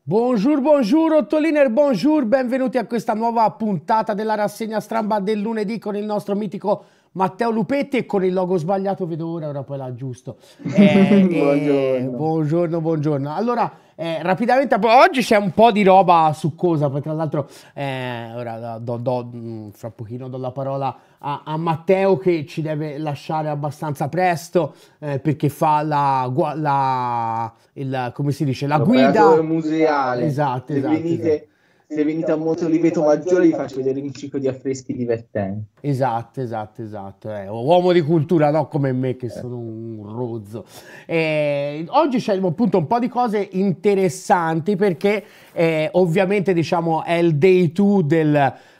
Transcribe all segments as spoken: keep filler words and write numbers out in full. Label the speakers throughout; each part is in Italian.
Speaker 1: Bonjour, bonjour, Ottoliner, bonjour, benvenuti a questa nuova puntata della rassegna stramba del lunedì con il nostro mitico Matteo Lupetti e con il logo sbagliato, vedo ora, ora poi l'ha giusto. Eh, eh,
Speaker 2: Buongiorno.
Speaker 1: buongiorno, buongiorno. Allora, eh, rapidamente, oggi c'è un po' di roba succosa, poi tra l'altro, eh, ora do, do- mh, fra pochino do la parola a, a Matteo che ci deve lasciare abbastanza presto, eh, perché fa la, gua- la, il, come si dice, la
Speaker 2: L'operatore
Speaker 1: guida.
Speaker 2: museale.
Speaker 1: Esatto,
Speaker 2: Se
Speaker 1: esatto, esatto.
Speaker 2: venite, se venite a Montoliveto Maggiore vi faccio vedere un ciclo di affreschi divertenti.
Speaker 1: Esatto, esatto, esatto. Eh, uomo di cultura, no come me che
Speaker 2: Eh,
Speaker 1: sono un rozzo. Eh, oggi c'è appunto un po' di cose interessanti perché eh, ovviamente diciamo è il day due del,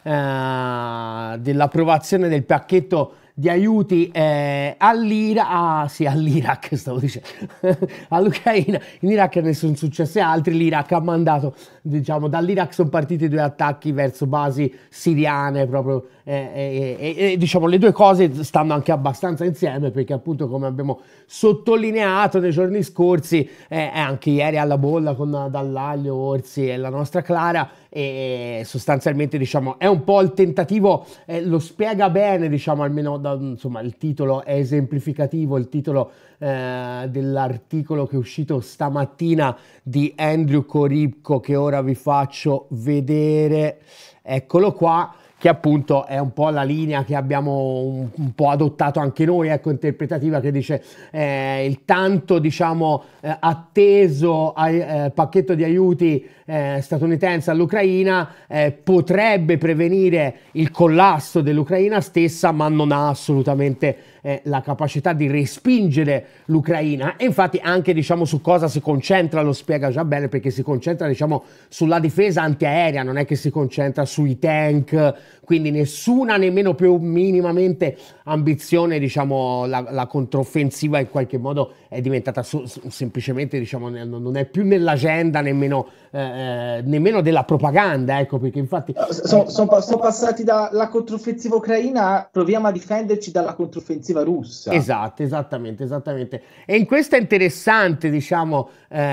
Speaker 1: eh, dell'approvazione del pacchetto di aiuti eh, all'Ira, ah, sì, all'Iraq, stavo dicendo, all'Ucraina. In Iraq ne sono successe altri, l'Iraq ha mandato, diciamo, dall'Iraq sono partiti due attacchi verso basi siriane proprio eh, e, e- e, diciamo le due cose stanno anche abbastanza insieme perché appunto come abbiamo sottolineato nei giorni scorsi eh, anche ieri alla bolla con Dallaglio, Orsi e la nostra Clara e sostanzialmente diciamo è un po' il tentativo eh, lo spiega bene diciamo almeno da, insomma il titolo è esemplificativo il titolo eh, dell'articolo che è uscito stamattina di Andrew Coripco che ora vi faccio vedere, eccolo qua, che appunto è un po' la linea che abbiamo un, un po' adottato anche noi, ecco, interpretativa, che dice eh, il tanto diciamo eh, atteso ai, eh, pacchetto di aiuti eh, statunitense all'Ucraina eh, potrebbe prevenire il collasso dell'Ucraina stessa, ma non ha assolutamente eh, la capacità di respingere l'Ucraina. E infatti anche diciamo su cosa si concentra lo spiega già bene, perché si concentra diciamo sulla difesa antiaerea, non è che si concentra sui tank, quindi nessuna nemmeno più minimamente ambizione, diciamo la, la controffensiva in qualche modo è diventata su, su, semplicemente diciamo non è più nell'agenda nemmeno, eh, nemmeno della propaganda, ecco perché infatti
Speaker 2: Sono
Speaker 1: eh,
Speaker 2: passati dalla controffensiva ucraina a proviamo a difenderci dalla controffensiva russa.
Speaker 1: esatto, esattamente, esattamente. E in questo è interessante, diciamo,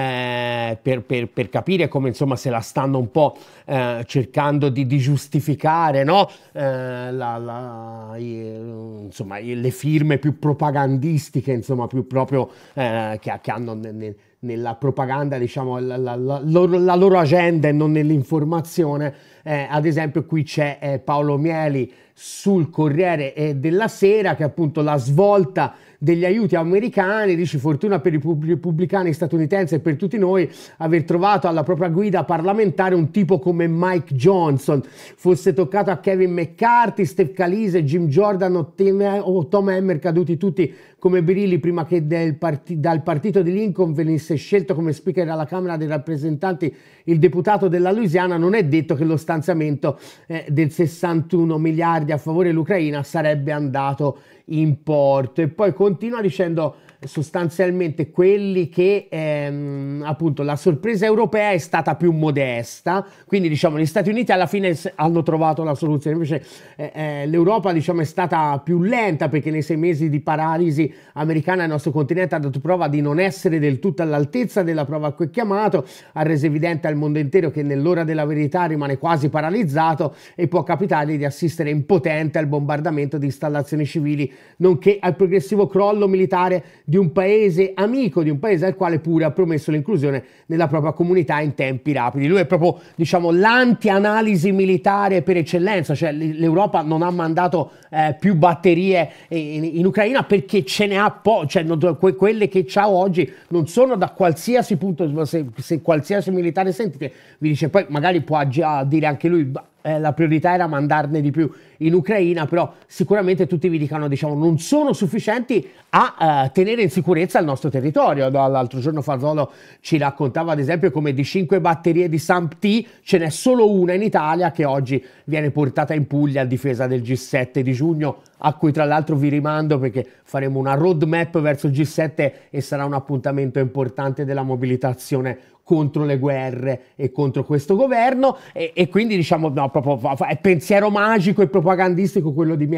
Speaker 1: eh, per, per- per capire come, insomma, se la stanno un po' eh, cercando di, di giustificare, no? Eh, la- la- i- insomma, i- le firme più propagandistiche, insomma, più proprio eh, che, che hanno ne- ne- nella propaganda, diciamo, la, la- la loro, la loro agenda e non nell'informazione. Eh, ad esempio, qui c'è eh, Paolo Mieli sul Corriere eh, della Sera che appunto la svolta degli aiuti americani, dice fortuna per i repubblicani statunitensi e per tutti noi aver trovato alla propria guida parlamentare un tipo come Mike Johnson, fosse toccato a Kevin McCarthy, Steve Calise, Jim Jordan o, Tim, o Tom Emmer caduti tutti come birilli prima che del parti, dal partito di Lincoln venisse scelto come speaker alla Camera dei rappresentanti il deputato della Louisiana, non è detto che lo stanziamento eh, del sessantuno miliardi a favore dell'Ucraina sarebbe andato in porto. E poi continua dicendo sostanzialmente quelli che ehm, appunto la sorpresa europea è stata più modesta, quindi diciamo gli Stati Uniti alla fine hanno trovato la soluzione, invece eh, eh, l'Europa diciamo è stata più lenta perché nei sei mesi di paralisi americana il nostro continente ha dato prova di non essere del tutto all'altezza della prova a cui è chiamato, ha reso evidente al mondo intero che nell'ora della verità rimane quasi paralizzato e può capitare di assistere impotente al bombardamento di installazioni civili nonché al progressivo crollo militare di un paese amico, di un paese al quale pure ha promesso l'inclusione nella propria comunità in tempi rapidi. Lui è proprio, diciamo, l'anti-analisi militare per eccellenza, cioè l'Europa non ha mandato eh, più batterie in, in Ucraina perché ce ne ha po', cioè non, que, quelle che c'ha oggi non sono da qualsiasi punto, se, se qualsiasi militare sentite, vi dice poi magari può già dire anche lui, eh, la priorità era mandarne di più in Ucraina, però sicuramente tutti vi dicono, diciamo, non sono sufficienti a uh, tenere in sicurezza il nostro territorio. L'altro giorno Fazzolo ci raccontava ad esempio come di cinque batterie di S A M P T ce n'è solo una in Italia che oggi viene portata in Puglia a difesa del G sette di giugno, a cui tra l'altro vi rimando perché faremo una roadmap verso il G sette e sarà un appuntamento importante della mobilitazione contro le guerre e contro questo governo e, e quindi diciamo no, proprio è pensiero magico e propagandistico quello di Mieli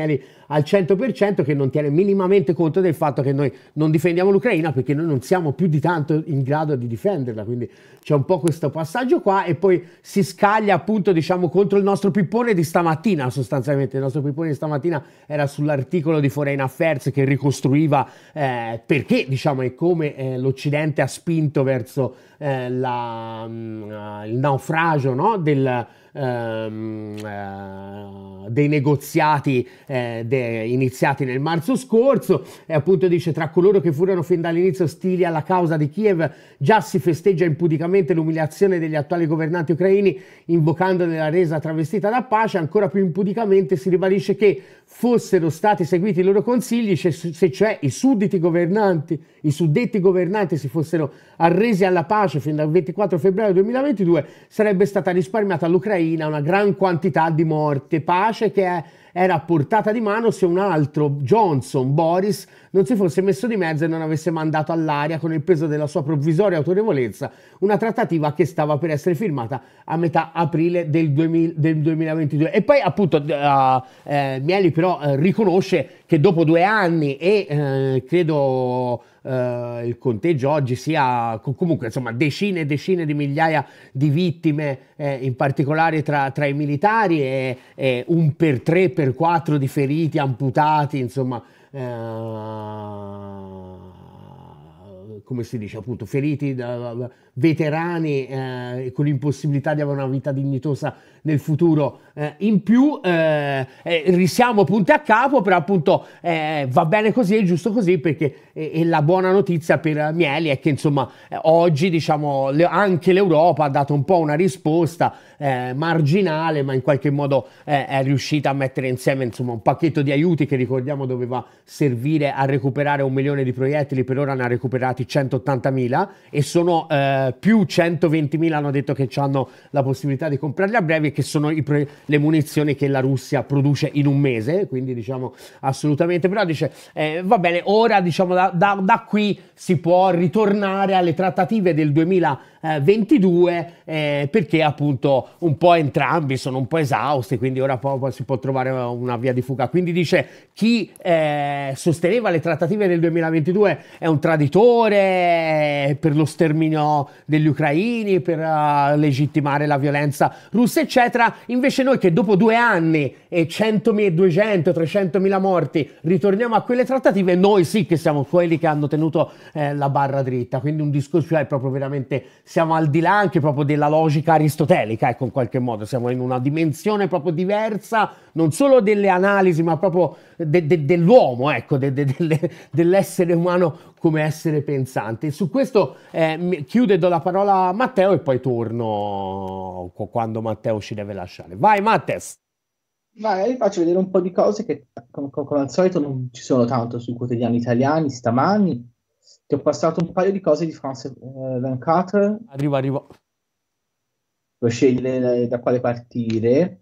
Speaker 1: al cento per cento, che non tiene minimamente conto del fatto che noi non difendiamo l'Ucraina perché noi non siamo più di tanto in grado di difenderla, quindi c'è un po' questo passaggio qua, e poi si scaglia appunto, diciamo, contro il nostro pippone di stamattina. Sostanzialmente il nostro pippone di stamattina era sull'articolo di Foreign Affairs che ricostruiva eh, perché, diciamo, e come eh, l'Occidente ha spinto verso eh, la, mh, il naufragio, no? del Ehm, eh, dei negoziati eh, de, iniziati nel marzo scorso, e appunto dice: tra coloro che furono fin dall'inizio ostili alla causa di Kiev già si festeggia impudicamente l'umiliazione degli attuali governanti ucraini, invocandone la resa travestita da pace. Ancora più impudicamente si ribadisce che fossero stati seguiti i loro consigli, se cioè i sudditi governanti, i suddetti governanti si fossero arresi alla pace fin dal ventiquattro febbraio duemilaventidue, sarebbe stata risparmiata all'Ucraina una gran quantità di morte, pace che è, era a portata di mano se un altro, Johnson, Boris, non si fosse messo di mezzo e non avesse mandato all'aria, con il peso della sua provvisoria autorevolezza, una trattativa che stava per essere firmata a metà aprile del, duemila, del duemilaventidue. E poi appunto uh, eh, Mieli però eh, riconosce che dopo due anni e eh, credo Uh, il conteggio oggi sia comunque, insomma, decine e decine di migliaia di vittime, eh, in particolare tra, tra i militari, e, e un per tre per quattro di feriti, amputati, insomma, uh, come si dice, appunto, feriti da, da veterani, eh, con l'impossibilità di avere una vita dignitosa nel futuro. Eh, in più eh, eh, risiamo punti a capo, però appunto eh, va bene così, è giusto così, perché eh, e la buona notizia per Mieli è che, insomma, eh, oggi, diciamo, le, anche l'Europa ha dato un po' una risposta eh, marginale, ma in qualche modo eh, è riuscita a mettere insieme, insomma, un pacchetto di aiuti che, ricordiamo, doveva servire a recuperare un milione di proiettili. Per ora ne ha recuperati centottantamila, e sono eh, più centoventimila hanno detto che hanno la possibilità di comprarli a breve, che sono i pre- le munizioni che la Russia produce in un mese, quindi, diciamo, assolutamente. Però dice eh, va bene, ora, diciamo, da, da, da qui si può ritornare alle trattative del duemilaventidue, eh, perché appunto un po' entrambi sono un po' esausti, quindi ora poi si può trovare una via di fuga. Quindi dice: chi eh, sosteneva le trattative del duemilaventidue è un traditore per lo sterminio degli ucraini, per uh, legittimare la violenza russa, eccetera. Invece noi, che dopo due anni e centomila, duecento, trecentomila morti ritorniamo a quelle trattative, noi sì che siamo quelli che hanno tenuto eh, la barra dritta. Quindi un discorso, cioè, proprio veramente siamo al di là anche proprio della logica aristotelica, ecco, in qualche modo siamo in una dimensione proprio diversa, non solo delle analisi, ma proprio de, de, dell'uomo, ecco, de, de, de, dell'essere umano come essere pensante. Su questo eh, chiude, do la parola a Matteo e poi torno quando Matteo ci deve lasciare. Vai, Mattes!
Speaker 2: Vai, vi faccio vedere un po' di cose che, come, come al solito, non ci sono tanto sui quotidiani italiani stamani. Ti ho passato un paio di cose di France eh, ventiquattro.
Speaker 1: Arrivo, arrivo.
Speaker 2: Puoi scegliere da quale partire.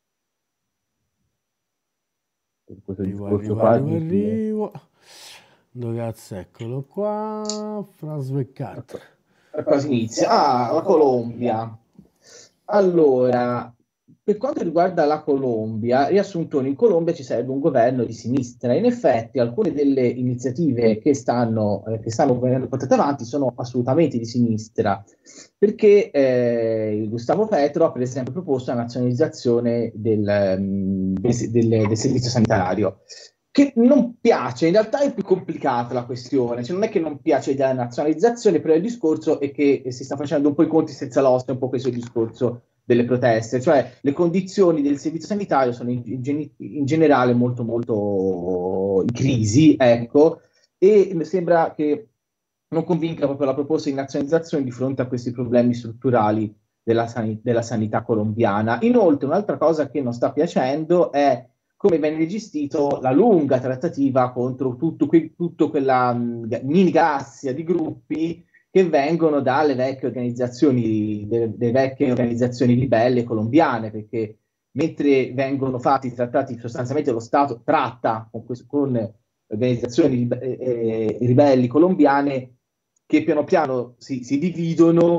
Speaker 1: Arrivo, arrivo, arrivo, arrivo. Dove cazzo, eccolo qua. France ventiquattro.
Speaker 2: Cosa inizia? Ah, la Colombia. Allora, per quanto riguarda la Colombia, riassuntone, in Colombia ci sarebbe un governo di sinistra. In effetti, alcune delle iniziative che stanno, eh, che stanno venendo portate avanti sono assolutamente di sinistra, perché eh, Gustavo Petro ha, per esempio, proposto la nazionalizzazione del, um, del, del, del servizio sanitario, che non piace. In realtà è più complicata la questione, cioè non è che non piace l'idea della nazionalizzazione, però il discorso è che si sta facendo un po' i conti senza l'osso, un po' questo discorso delle proteste, cioè le condizioni del servizio sanitario sono in, in, in generale molto molto in crisi, ecco, e mi sembra che non convinca proprio la proposta di nazionalizzazione di fronte a questi problemi strutturali della, san- della sanità colombiana. Inoltre, un'altra cosa che non sta piacendo è come viene gestito la lunga trattativa contro tutto, que- tutto quella mh, mini galassia di gruppi che vengono dalle vecchie organizzazioni, delle, delle vecchie organizzazioni ribelle colombiane, perché mentre vengono fatti i trattati, sostanzialmente lo Stato tratta con, questo, con organizzazioni rib- eh, ribelli colombiane che piano piano si, si dividono,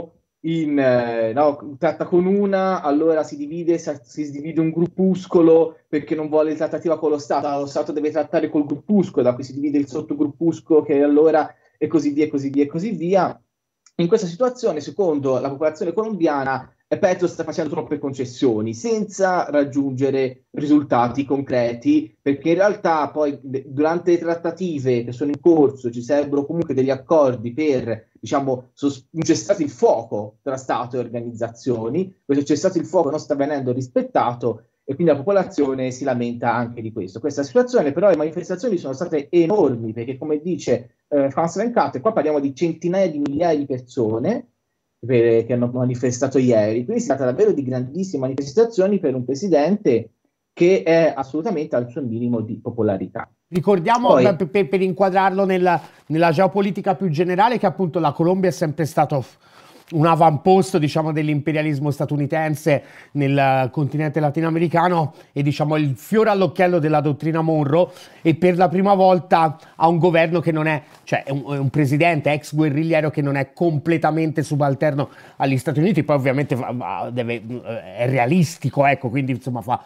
Speaker 2: in, eh, no, tratta con una, allora si divide, si, si divide un gruppuscolo perché non vuole trattativa con lo Stato, lo Stato deve trattare col gruppuscolo, da cui si divide il sottogruppuscolo che allora e così via, e così via, e così via. In questa situazione, secondo la popolazione colombiana, Petro sta facendo troppe concessioni senza raggiungere risultati concreti, perché in realtà poi durante le trattative che sono in corso ci sarebbero comunque degli accordi per, diciamo, sos- un cessato il fuoco tra Stato e organizzazioni. Questo cessato il fuoco non sta venendo rispettato e quindi la popolazione si lamenta anche di questo. Questa situazione, però, le manifestazioni sono state enormi, perché come dice eh, Franz Vencat, qua parliamo di centinaia di migliaia di persone per, che hanno manifestato ieri, quindi si tratta davvero di grandissime manifestazioni per un presidente che è assolutamente al suo minimo di popolarità.
Speaker 1: Ricordiamo,
Speaker 2: Poi,
Speaker 1: per, per- per inquadrarlo nella, nella geopolitica più generale, che appunto la Colombia è sempre stato un avamposto, diciamo, dell'imperialismo statunitense nel continente latinoamericano e, diciamo, il fiore all'occhiello della dottrina Monroe, e per la prima volta ha un governo che non è, cioè è un, è un presidente ex guerrigliero che non è completamente subalterno agli Stati Uniti, poi ovviamente va- va- deve- è realistico, ecco, quindi insomma fa,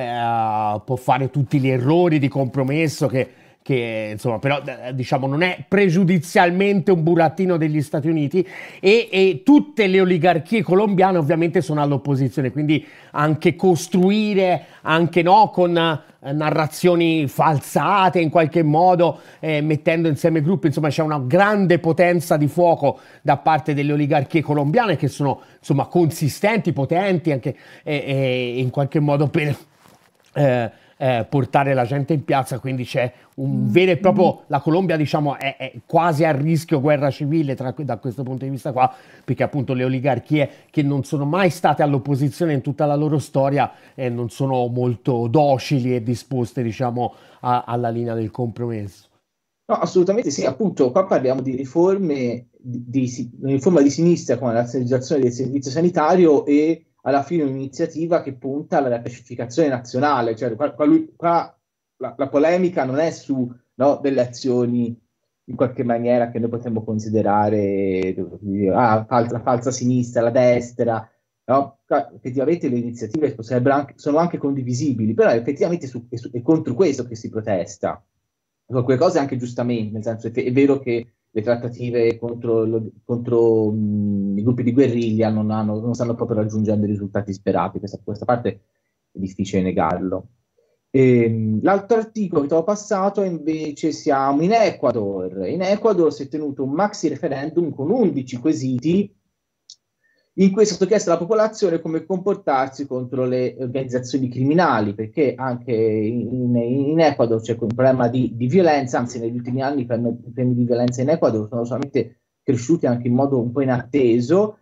Speaker 1: eh, può fare tutti gli errori di compromesso che, che insomma, però eh, diciamo non è pregiudizialmente un burattino degli Stati Uniti, e, e tutte le oligarchie colombiane ovviamente sono all'opposizione, quindi anche costruire, anche no, con eh, narrazioni falsate in qualche modo, eh, mettendo insieme gruppi, insomma c'è una grande potenza di fuoco da parte delle oligarchie colombiane che sono insomma consistenti, potenti anche eh, eh, in qualche modo per eh, eh, portare la gente in piazza, quindi c'è un vero e proprio, la Colombia diciamo è, è quasi a rischio guerra civile tra, da questo punto di vista qua, perché appunto le oligarchie che non sono mai state all'opposizione in tutta la loro storia eh, non sono molto docili e disposte diciamo a- alla linea del compromesso.
Speaker 2: no, assolutamente sì, appunto, qua parliamo di riforme di, di, si- una riforma di sinistra come la nazionalizzazione del servizio sanitario e alla fine un'iniziativa che punta alla pacificazione nazionale, cioè qua, qua lui- qua la, la polemica non è su, no, delle azioni in qualche maniera che noi potremmo considerare eh, ah, falsa, falsa sinistra, la destra, no? Qua effettivamente le iniziative potrebbero anche- sono anche condivisibili, però effettivamente su- è, su- è contro questo che si protesta. Su alcune cose anche giustamente, nel senso che è vero che le trattative contro, lo- contro, mh, i gruppi di guerriglia non, hanno- non stanno proprio raggiungendo i risultati sperati, questa, questa parte è difficile negarlo. Ehm, l'altro articolo che ti ho passato invece siamo in Ecuador. In Ecuador si è tenuto un maxi referendum con undici quesiti in cui è stato chiesto alla popolazione come comportarsi contro le organizzazioni criminali, perché anche in, in Ecuador c'è un problema di, di violenza, anzi negli ultimi anni i premi, i premi di violenza in Ecuador sono solamente cresciuti anche in modo un po' inatteso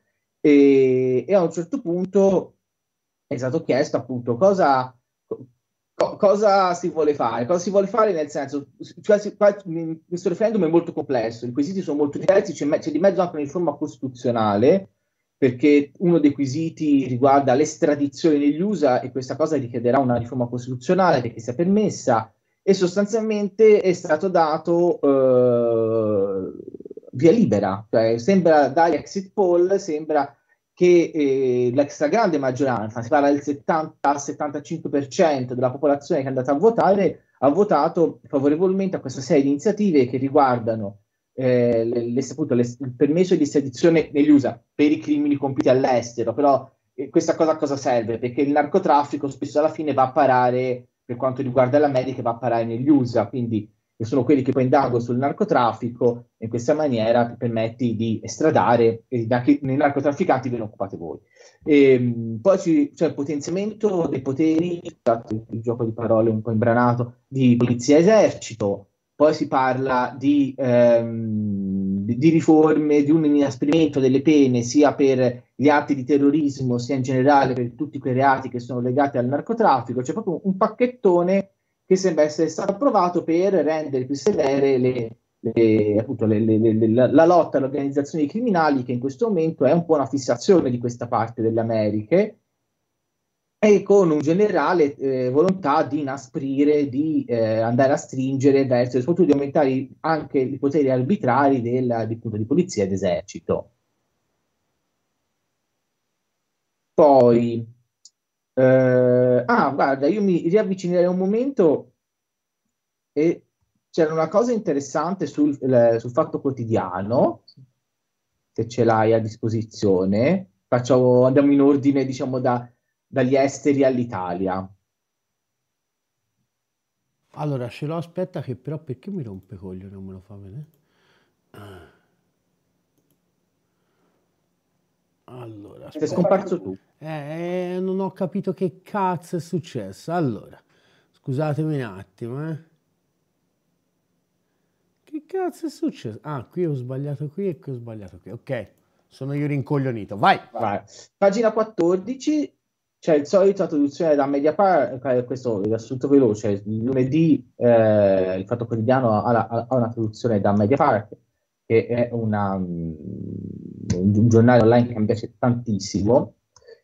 Speaker 2: e, e a un certo punto è stato chiesto appunto cosa, co- cosa si vuole fare, cosa si vuole fare nel senso, cioè, si- qua- questo referendum è molto complesso, i quesiti sono molto diversi, c'è, me- c'è di mezzo anche una riforma costituzionale perché uno dei quesiti riguarda l'estradizione negli U S A e questa cosa richiederà una riforma costituzionale perché sia permessa e sostanzialmente è stato dato eh, via libera, cioè sembra dagli exit poll, sembra che eh, la stragrande maggioranza, si parla del settanta settantacinque per cento della popolazione che è andata a votare, ha votato favorevolmente a questa serie di iniziative che riguardano eh, le, le, appunto, le, il permesso di estradizione negli U S A per i crimini compiuti all'estero, però eh, questa cosa a cosa serve? Perché il narcotraffico spesso alla fine va a parare, per quanto riguarda l'America, va a parare negli U S A, quindi che sono quelli che poi indagano sul narcotraffico e in questa maniera ti permetti di estradare e anche nei narcotrafficanti ve ne occupate voi. E, poi ci, c'è il potenziamento dei poteri, scusate, il gioco di parole un po' imbranato, di polizia e esercito, poi si parla di, ehm, di, di riforme, di un inasprimento delle pene sia per gli atti di terrorismo sia in generale per tutti quei reati che sono legati al narcotraffico. C'è proprio un pacchettone che sembra essere stato approvato per rendere più severe le, le, appunto, le, le, la, la lotta alle organizzazioni criminali, che in questo momento è un po' una fissazione di questa parte delle Americhe, e con un generale eh, volontà di inasprire, di eh, andare a stringere verso, soprattutto di aumentare anche i poteri arbitrari della, di, di polizia ed esercito. Poi, eh, ah, guarda, io mi riavvicinerei un momento e c'era una cosa interessante sul, il- sul Fatto Quotidiano, se ce l'hai a disposizione. Facciamo, andiamo in ordine, diciamo, da- dagli esteri all'Italia.
Speaker 1: Allora, ce l'ho, aspetta che però perché mi rompe coglio, non me lo fa vedere? Allora,
Speaker 2: Sei
Speaker 1: aspetta.
Speaker 2: scomparso tu.
Speaker 1: Eh, non ho capito che cazzo è successo. Allora, scusatemi un attimo, eh. Che cazzo è successo? Ah, qui ho sbagliato qui e qui ho sbagliato qui. Ok, sono io rincoglionito. Vai!
Speaker 2: Vai. Pagina quattordici, c'è il solito traduzione da Mediapart, eh, questo è riassunto veloce. Il lunedì eh, il Fatto Quotidiano ha, la- ha una traduzione da Mediapart, che è una, mm, un giornale online che mi piace tantissimo.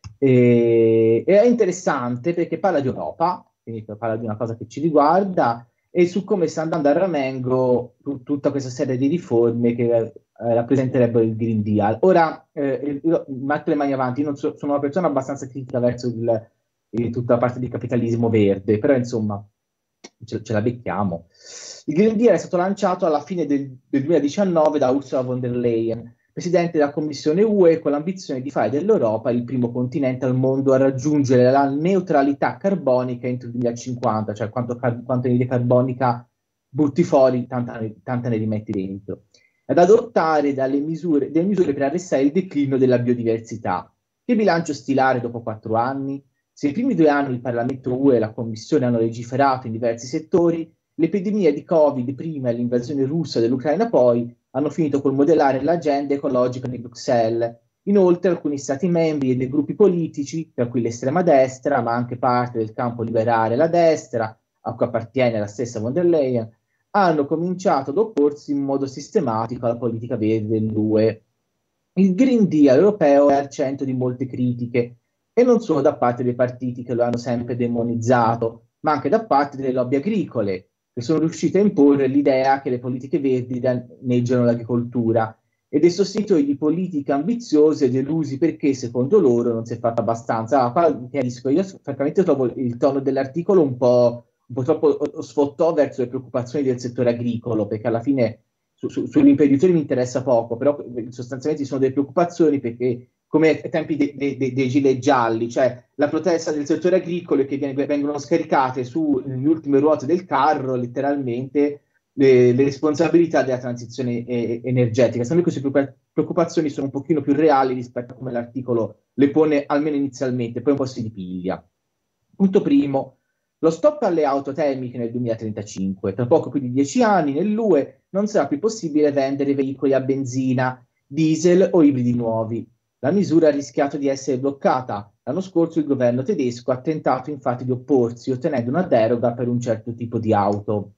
Speaker 2: E, e è interessante perché parla di Europa, quindi parla di una cosa che ci riguarda e su come sta andando a ramengo tu- tutta questa serie di riforme che eh, rappresenterebbero il Green Deal. Ora, eh, io metto le mani avanti, io non so- sono una persona abbastanza critica verso il- il- tutta la parte di capitalismo verde, però insomma ce, ce la becchiamo. Il Green Deal è stato lanciato alla fine del, del duemiladiciannove da Ursula von der Leyen, presidente della Commissione U E, con l'ambizione di fare dell'Europa il primo continente al mondo a raggiungere la neutralità carbonica entro il duemilacinquanta, cioè quanto, car- quanto anidride carbonica butti fuori, tanta, ne- tanta ne rimetti dentro, ad adottare dalle misure, delle misure per arrestare il declino della biodiversità. Che bilancio stilare dopo quattro anni? Se i primi due anni il Parlamento U E e la Commissione hanno legiferato in diversi settori, l'epidemia di Covid prima e l'invasione russa dell'Ucraina poi hanno finito col modellare l'agenda ecologica di Bruxelles. Inoltre alcuni Stati membri e dei gruppi politici, tra cui l'estrema destra, ma anche parte del campo liberale e la destra, a cui appartiene la stessa von der Leyen, hanno cominciato ad opporsi in modo sistematico alla politica verde dell'U E. Il Green Deal europeo è al centro di molte critiche, e non solo da parte dei partiti che lo hanno sempre demonizzato, ma anche da parte delle lobby agricole, che sono riuscite a imporre l'idea che le politiche verdi danneggiano l'agricoltura e dei sostenitori di politiche ambiziose e delusi perché secondo loro non si è fatto abbastanza. Ah, qua chiarisco, io francamente trovo il tono dell'articolo un po', un po' troppo sfottò verso le preoccupazioni del settore agricolo, perché alla fine su, su, sull'imprenditore mi interessa poco, però sostanzialmente ci sono delle preoccupazioni perché come ai tempi dei, dei, dei, dei gilet gialli, cioè la protesta del settore agricolo che viene, vengono scaricate sulle ultime ruote del carro, letteralmente, le, le responsabilità della transizione eh, energetica. Secondo me queste preoccupazioni sono un pochino più reali rispetto a come l'articolo le pone almeno inizialmente, poi un po' si ripiglia. Punto primo, lo stop alle auto termiche nel duemilatrentacinque. Tra poco più di dieci anni nell'U E non sarà più possibile vendere veicoli a benzina, diesel o ibridi nuovi. La misura ha rischiato di essere bloccata. L'anno scorso il governo tedesco ha tentato infatti di opporsi, ottenendo una deroga per un certo tipo di auto.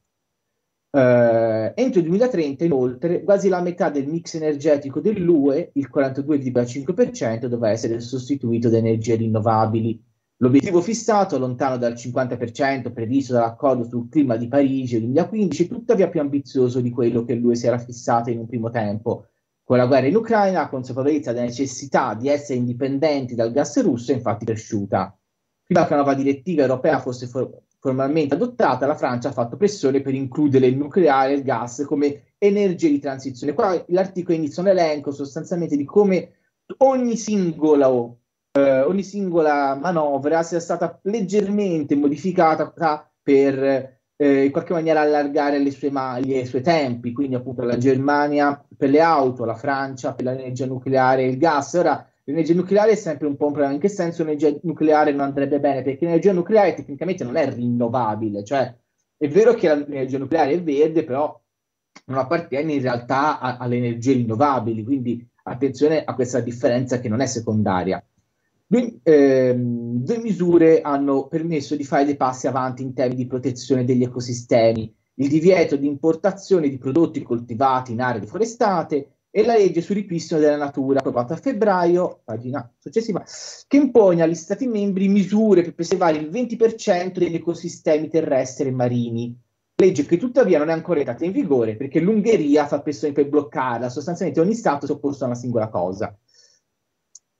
Speaker 2: Eh, entro il duemilatrenta, inoltre, quasi la metà del mix energetico dell'U E, il quarantadue virgola cinque per cento, dovrà essere sostituito da energie rinnovabili. L'obiettivo fissato, lontano dal cinquanta per cento previsto dall'accordo sul clima di Parigi del duemilaquindici, è tuttavia più ambizioso di quello che l'U E si era fissata in un primo tempo. Con la guerra in Ucraina, la consapevolezza della necessità di essere indipendenti dal gas russo è infatti cresciuta. Prima che la nuova direttiva europea fosse for- formalmente adottata, la Francia ha fatto pressione per includere il nucleare e il gas come energie di transizione. Qua l'articolo inizia un elenco sostanzialmente di come ogni singolo eh, ogni singola manovra sia stata leggermente modificata per eh, in qualche maniera allargare le sue maglie e i suoi tempi, quindi appunto la Germania per le auto, la Francia per l'energia nucleare e il gas. Ora l'energia nucleare è sempre un po' un problema. In che senso l'energia nucleare non andrebbe bene? Perché l'energia nucleare tecnicamente non è rinnovabile, cioè è vero che l'energia nucleare è verde, però non appartiene in realtà a, alle energie rinnovabili, quindi attenzione a questa differenza che non è secondaria. Due, ehm, due misure hanno permesso di fare dei passi avanti in termini di protezione degli ecosistemi: il divieto di importazione di prodotti coltivati in aree deforestate e la legge sul ripristino della natura, approvata a febbraio, pagina successiva, che impone agli Stati membri misure per preservare il venti per cento degli ecosistemi terrestri e marini. Legge che tuttavia non è ancora entrata in vigore perché l'Ungheria fa pressione per bloccarla. Sostanzialmente ogni Stato si è opposto a una singola cosa.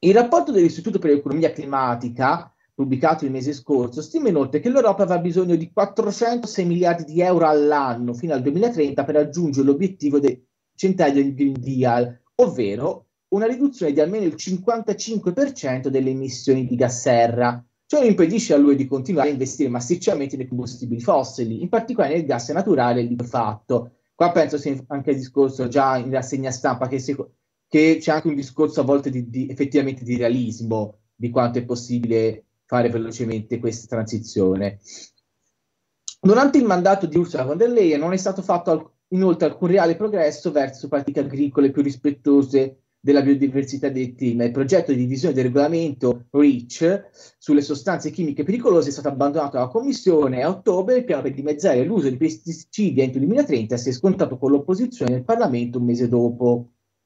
Speaker 2: Il rapporto dell'Istituto per l'Economia Climatica, pubblicato il mese scorso, stima inoltre che l'Europa avrà bisogno di quattrocentosei miliardi di euro all'anno fino al duemilatrenta per raggiungere l'obiettivo del centenario del Green Deal, ovvero una riduzione di almeno il cinquantacinque per cento delle emissioni di gas serra. Ciò non impedisce a lui di continuare a investire massicciamente nei combustibili fossili, in particolare nel gas naturale e liquefatto. Qua penso sia anche il discorso già in rassegna stampa che, se, che c'è anche un discorso a volte di, di, effettivamente di realismo, di quanto è possibile fare velocemente questa transizione. Durante il mandato di Ursula von der Leyen non è stato fatto al, inoltre alcun reale progresso verso pratiche agricole più rispettose della biodiversità del clima. Il progetto di divisione del regolamento REACH sulle sostanze chimiche pericolose è stato abbandonato dalla Commissione e a ottobre il piano per dimezzare l'uso di pesticidi entro il duemilatrenta si è scontato con l'opposizione nel Parlamento un mese dopo.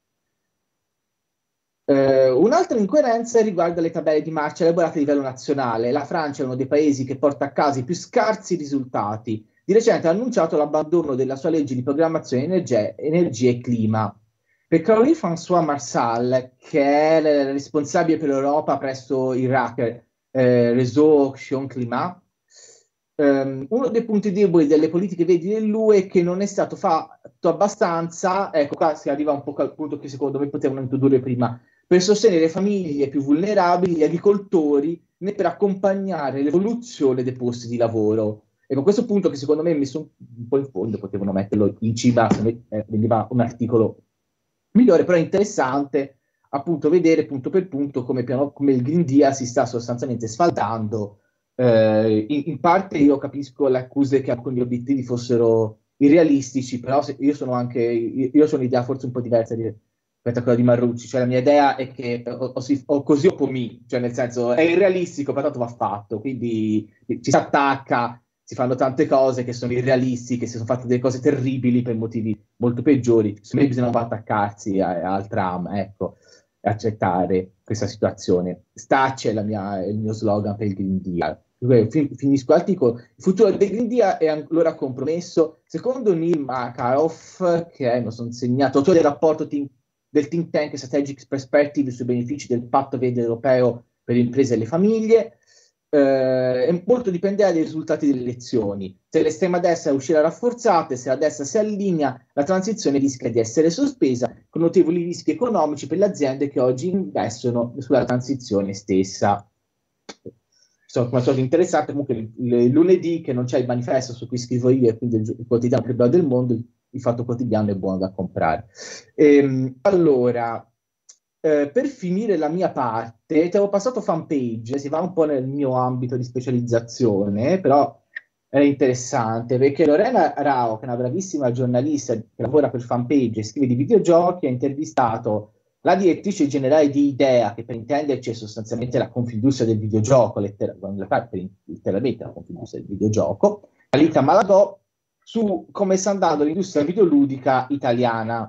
Speaker 2: Uh, un'altra incoerenza riguarda le tabelle di marcia elaborate a livello nazionale. La Francia è uno dei paesi che porta a casa i più scarsi risultati. Di recente ha annunciato l'abbandono della sua legge di programmazione energia, energia e clima. Per Caroline François Marsal, che è la responsabile per l'Europa presso il R A C, eh, Réseau Action Climat, um, uno dei punti deboli delle politiche verdi dell'U E è che non è stato fatto abbastanza, ecco qua si arriva un po' al punto che secondo me potevano introdurre prima, per sostenere le famiglie più vulnerabili, gli agricoltori, né per accompagnare l'evoluzione dei posti di lavoro. Ecco, questo punto che secondo me è messo un po' in fondo, potevano metterlo in cima, se ne, eh, veniva un articolo migliore, però è interessante appunto vedere punto per punto come, piano, come il Green Deal si sta sostanzialmente sfaldando. Eh, in, in parte io capisco le accuse che alcuni obiettivi fossero irrealistici, però se, io sono anche, io, io sono un'idea forse un po' diversa di, rispetto a quella di Marrucci, cioè la mia idea è che o, o, si, o così o pomì, cioè nel senso è irrealistico, però tanto va fatto, quindi ci si attacca, si fanno tante cose che sono irrealistiche, si sono fatte delle cose terribili per motivi molto peggiori, secondo me bisogna attaccarsi a, al tram, ecco, e accettare questa situazione. Stacci è, la mia, è il mio slogan per il Green Deal. Fin, finisco l'articolo. Il futuro del Green Deal è allora compromesso. Secondo Neil Makarov, che è, non sono segnato, autore del rapporto team, del think tank Strategic Perspective sui benefici del patto verde europeo per le imprese e le famiglie, eh, molto dipenderà dai risultati delle elezioni. Se l'estrema destra uscirà rafforzata e se la destra si allinea, la transizione rischia di essere sospesa, con notevoli rischi economici per le aziende che oggi investono sulla transizione stessa. Insomma, come cosa interessante, comunque il, il lunedì che non c'è il manifesto su cui scrivo io, e quindi il, il quotidiano più bello del mondo, il, il Fatto Quotidiano è buono da comprare. Ehm, allora, eh, per finire la mia parte, ti avevo passato Fanpage, si va un po' nel mio ambito di specializzazione, però è interessante perché Lorena Rao, che è una bravissima giornalista che lavora per Fanpage e scrive di videogiochi, ha intervistato la direttrice generale di IDEA, che per intenderci è sostanzialmente la Confindustria del videogioco, letter- letteralmente la Confindustria del videogioco, Alita Malagò, su come sta andando l'industria videoludica italiana.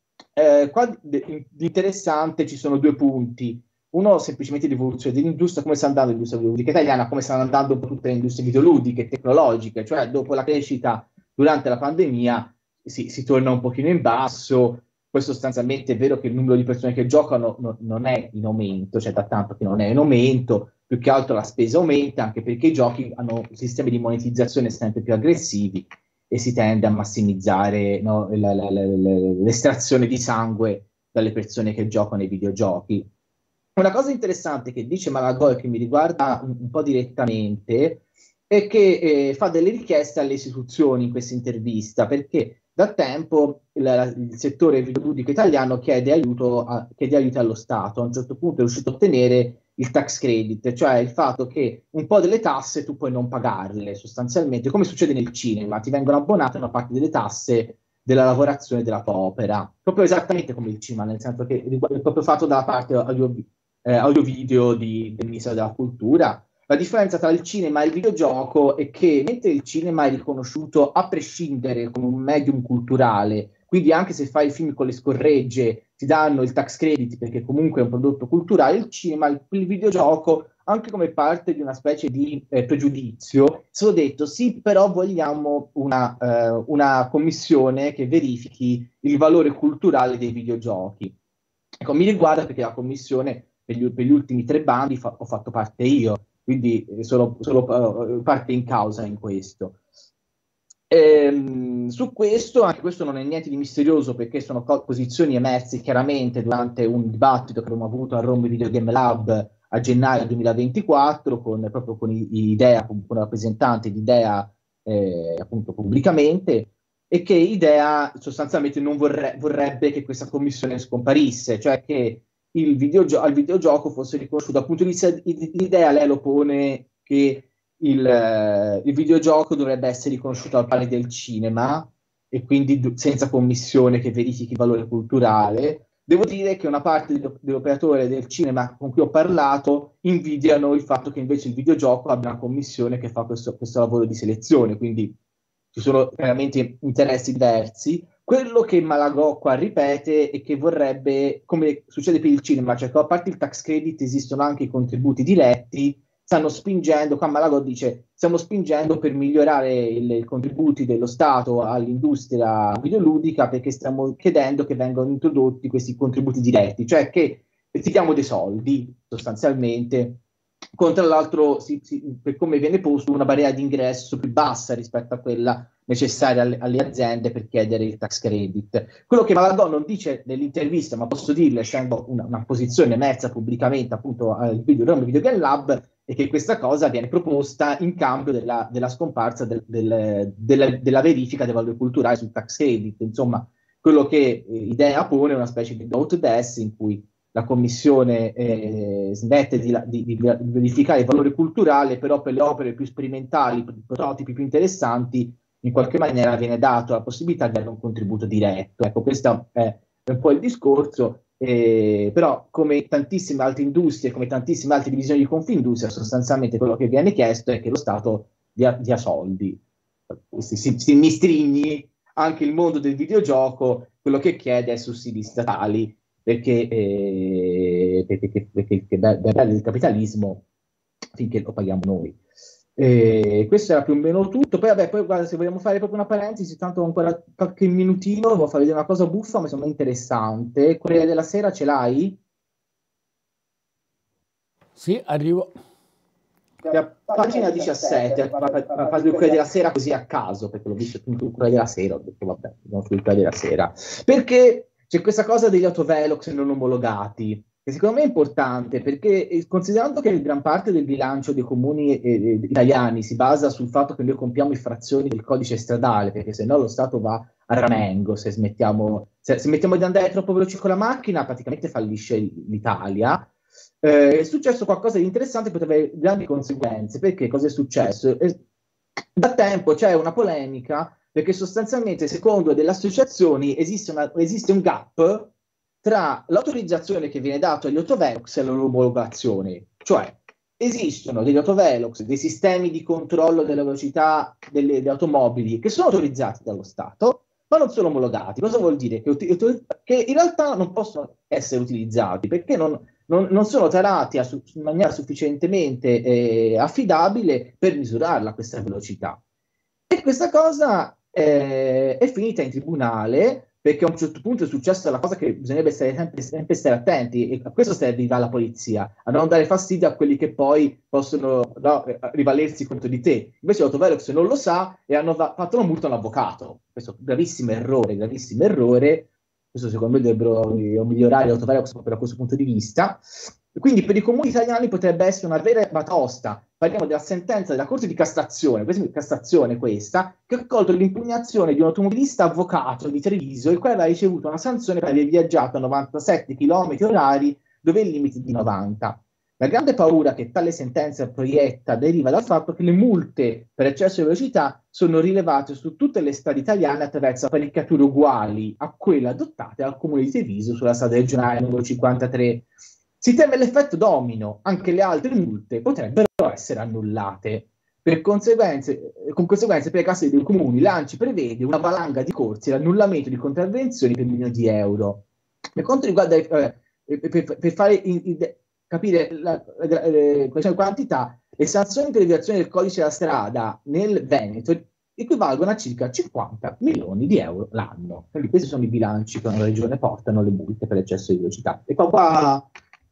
Speaker 2: Eh, qua di interessante ci sono due punti. Uno semplicemente l'evoluzione dell'industria, come sta andando l'industria videoludica italiana, come stanno andando un po' tutte le industrie videoludiche e tecnologiche, cioè dopo la crescita durante la pandemia si, si torna un pochino in basso. Poi sostanzialmente è vero che il numero di persone che giocano no, non è in aumento, cioè da tanto che non è in aumento, più che altro la spesa aumenta, anche perché i giochi hanno sistemi di monetizzazione sempre più aggressivi e si tende a massimizzare, no, la, la, la, l'estrazione di sangue dalle persone che giocano ai videogiochi. Una cosa interessante che dice Malagò e che mi riguarda un, un po' direttamente è che eh, fa delle richieste alle istituzioni in questa intervista, perché da tempo il, il settore videoludico italiano chiede aiuto, a, chiede aiuto allo Stato. A un certo punto è riuscito a ottenere il tax credit, cioè il fatto che un po' delle tasse tu puoi non pagarle, sostanzialmente, come succede nel cinema, ti vengono abbonate una parte delle tasse della lavorazione della tua opera, proprio esattamente come il cinema, nel senso che è proprio fatto dalla parte audio, eh, audio-video di, del Ministero della Cultura. La differenza tra il cinema e il videogioco è che mentre il cinema è riconosciuto a prescindere come un medium culturale, quindi anche se fai il film con le scorregge ti danno il tax credit perché comunque è un prodotto culturale, il cinema, il, il videogioco, anche come parte di una specie di eh, pregiudizio, sono detto sì, però vogliamo una, eh, una commissione che verifichi il valore culturale dei videogiochi. Ecco, mi riguarda perché la commissione per gli, per gli ultimi tre bandi fa, ho fatto parte io, quindi sono, sono uh, parte in causa in questo. Ehm, su questo, anche questo non è niente di misterioso, perché sono co- posizioni emerse chiaramente durante un dibattito che abbiamo avuto a Rome Video Game Lab a gennaio duemilaventiquattro, con, proprio con i, i Idea, con, con rappresentanti di Idea eh, appunto pubblicamente, e che Idea sostanzialmente non vorre- vorrebbe che questa commissione scomparisse, cioè che il videogio- al videogioco fosse riconosciuto. Dal punto di vista di Idea, lei lo pone che il, eh, il videogioco dovrebbe essere riconosciuto al pari del cinema, e quindi d- senza commissione che verifichi il valore culturale. Devo dire che una parte degli- dell'operatore del cinema con cui ho parlato invidiano il fatto che invece il videogioco abbia una commissione che fa questo, questo lavoro di selezione, quindi ci sono veramente interessi diversi. Quello che Malagò qua ripete è che vorrebbe, come succede per il cinema, cioè che a parte il tax credit esistono anche i contributi diretti, stanno spingendo, qua Malagò dice, stiamo spingendo per migliorare i contributi dello Stato all'industria videoludica, perché stiamo chiedendo che vengano introdotti questi contributi diretti, cioè che ti diamo dei soldi sostanzialmente, con tra l'altro, si, si, per come viene posto, una barriera di ingresso più bassa rispetto a quella necessaria alle, alle aziende per chiedere il tax credit. Quello che Malagò non dice nell'intervista, ma posso dirlo, essendo una, una posizione emersa pubblicamente appunto al video, Rome Video Game Lab, è che questa cosa viene proposta in cambio della, della scomparsa del, del, della, della verifica dei valori culturali sul tax credit. Insomma, quello che eh, Idea pone è una specie di vote desk in cui la commissione eh, smette di, di, di verificare il valore culturale, però per le opere più sperimentali, per i prototipi più interessanti, in qualche maniera viene dato la possibilità di avere un contributo diretto. Ecco, questo è un po' il discorso, eh, però come tantissime altre industrie, come tantissime altre divisioni di Confindustria, sostanzialmente quello che viene chiesto è che lo Stato dia, dia soldi. Si, si, si mistrigni anche il mondo del videogioco, quello che chiede è sussidi statali, perché, eh, perché, perché, perché da, da del capitalismo finché lo paghiamo noi. Eh, questo era più o meno tutto. Poi, vabbè, poi guarda, se vogliamo fare proprio una parentesi, tanto ancora qualche minutino, devo far vedere una cosa buffa, ma insomma interessante. Corriere della Sera ce l'hai?
Speaker 1: Sì, arrivo.
Speaker 2: Pagina diciassette, ma parlo del Corriere della Sera così a caso, perché l'ho visto sul Corriere della Sera, ho detto vabbè, non sul Corriere della Sera. Perché c'è questa cosa degli autovelox non omologati, che secondo me è importante, perché eh, considerando che gran parte del bilancio dei comuni eh, eh, italiani si basa sul fatto che noi compiamo infrazioni del codice stradale, perché se no lo Stato va a ramengo, se smettiamo, se, se smettiamo di andare troppo veloci con la macchina, praticamente fallisce l'Italia. Eh, è successo qualcosa di interessante, potrebbe avere grandi conseguenze. Perché cosa è successo? Eh, da tempo c'è una polemica, perché sostanzialmente, secondo delle associazioni, esiste, una, esiste un gap tra l'autorizzazione che viene data agli autovelox e la loro omologazione. Cioè, esistono degli autovelox, dei sistemi di controllo della velocità delle, delle automobili che sono autorizzati dallo Stato, ma non sono omologati. Cosa vuol dire? Che, che in realtà non possono essere utilizzati, perché non, non, non sono tarati a, in maniera sufficientemente eh, affidabile per misurarla questa velocità. E questa cosa eh, è finita in tribunale, perché a un certo punto è successa la cosa che bisognerebbe stare sempre, sempre stare attenti, e a questo serve la polizia, a non dare fastidio a quelli che poi possono no, rivalersi contro di te. Invece l'autovelox non lo sa e hanno fatto una multa a un avvocato. Questo è un gravissimo errore, gravissimo errore. Questo secondo me dovrebbero migliorare l'autovelox proprio da questo punto di vista. Quindi per i comuni italiani potrebbe essere una vera batosta. Parliamo della sentenza della Corte di Cassazione, questa, Cassazione questa, che ha accolto l'impugnazione di un automobilista avvocato di Treviso, il quale aveva ricevuto una sanzione per aver viaggiato a novantasette chilometri orari, dove è il limite di novanta. La grande paura che tale sentenza proietta deriva dal fatto che le multe per eccesso di velocità sono rilevate su tutte le strade italiane attraverso apparecchiature uguali a quelle adottate al comune di Treviso sulla strada regionale numero cinquantatré. Si teme l'effetto domino, anche le altre multe potrebbero essere annullate. Per conseguenze, con conseguenze per le casse dei comuni, l'A N C I prevede una valanga di corsi e l'annullamento di contravvenzioni per milioni di euro. Per quanto riguarda, eh, per, per fare in, in, capire la, la, la, la quantità, le sanzioni per violazione del codice della strada nel Veneto equivalgono a circa cinquanta milioni di euro l'anno. Quindi questi sono i bilanci che una regione portano le multe per eccesso di velocità. E qua, qua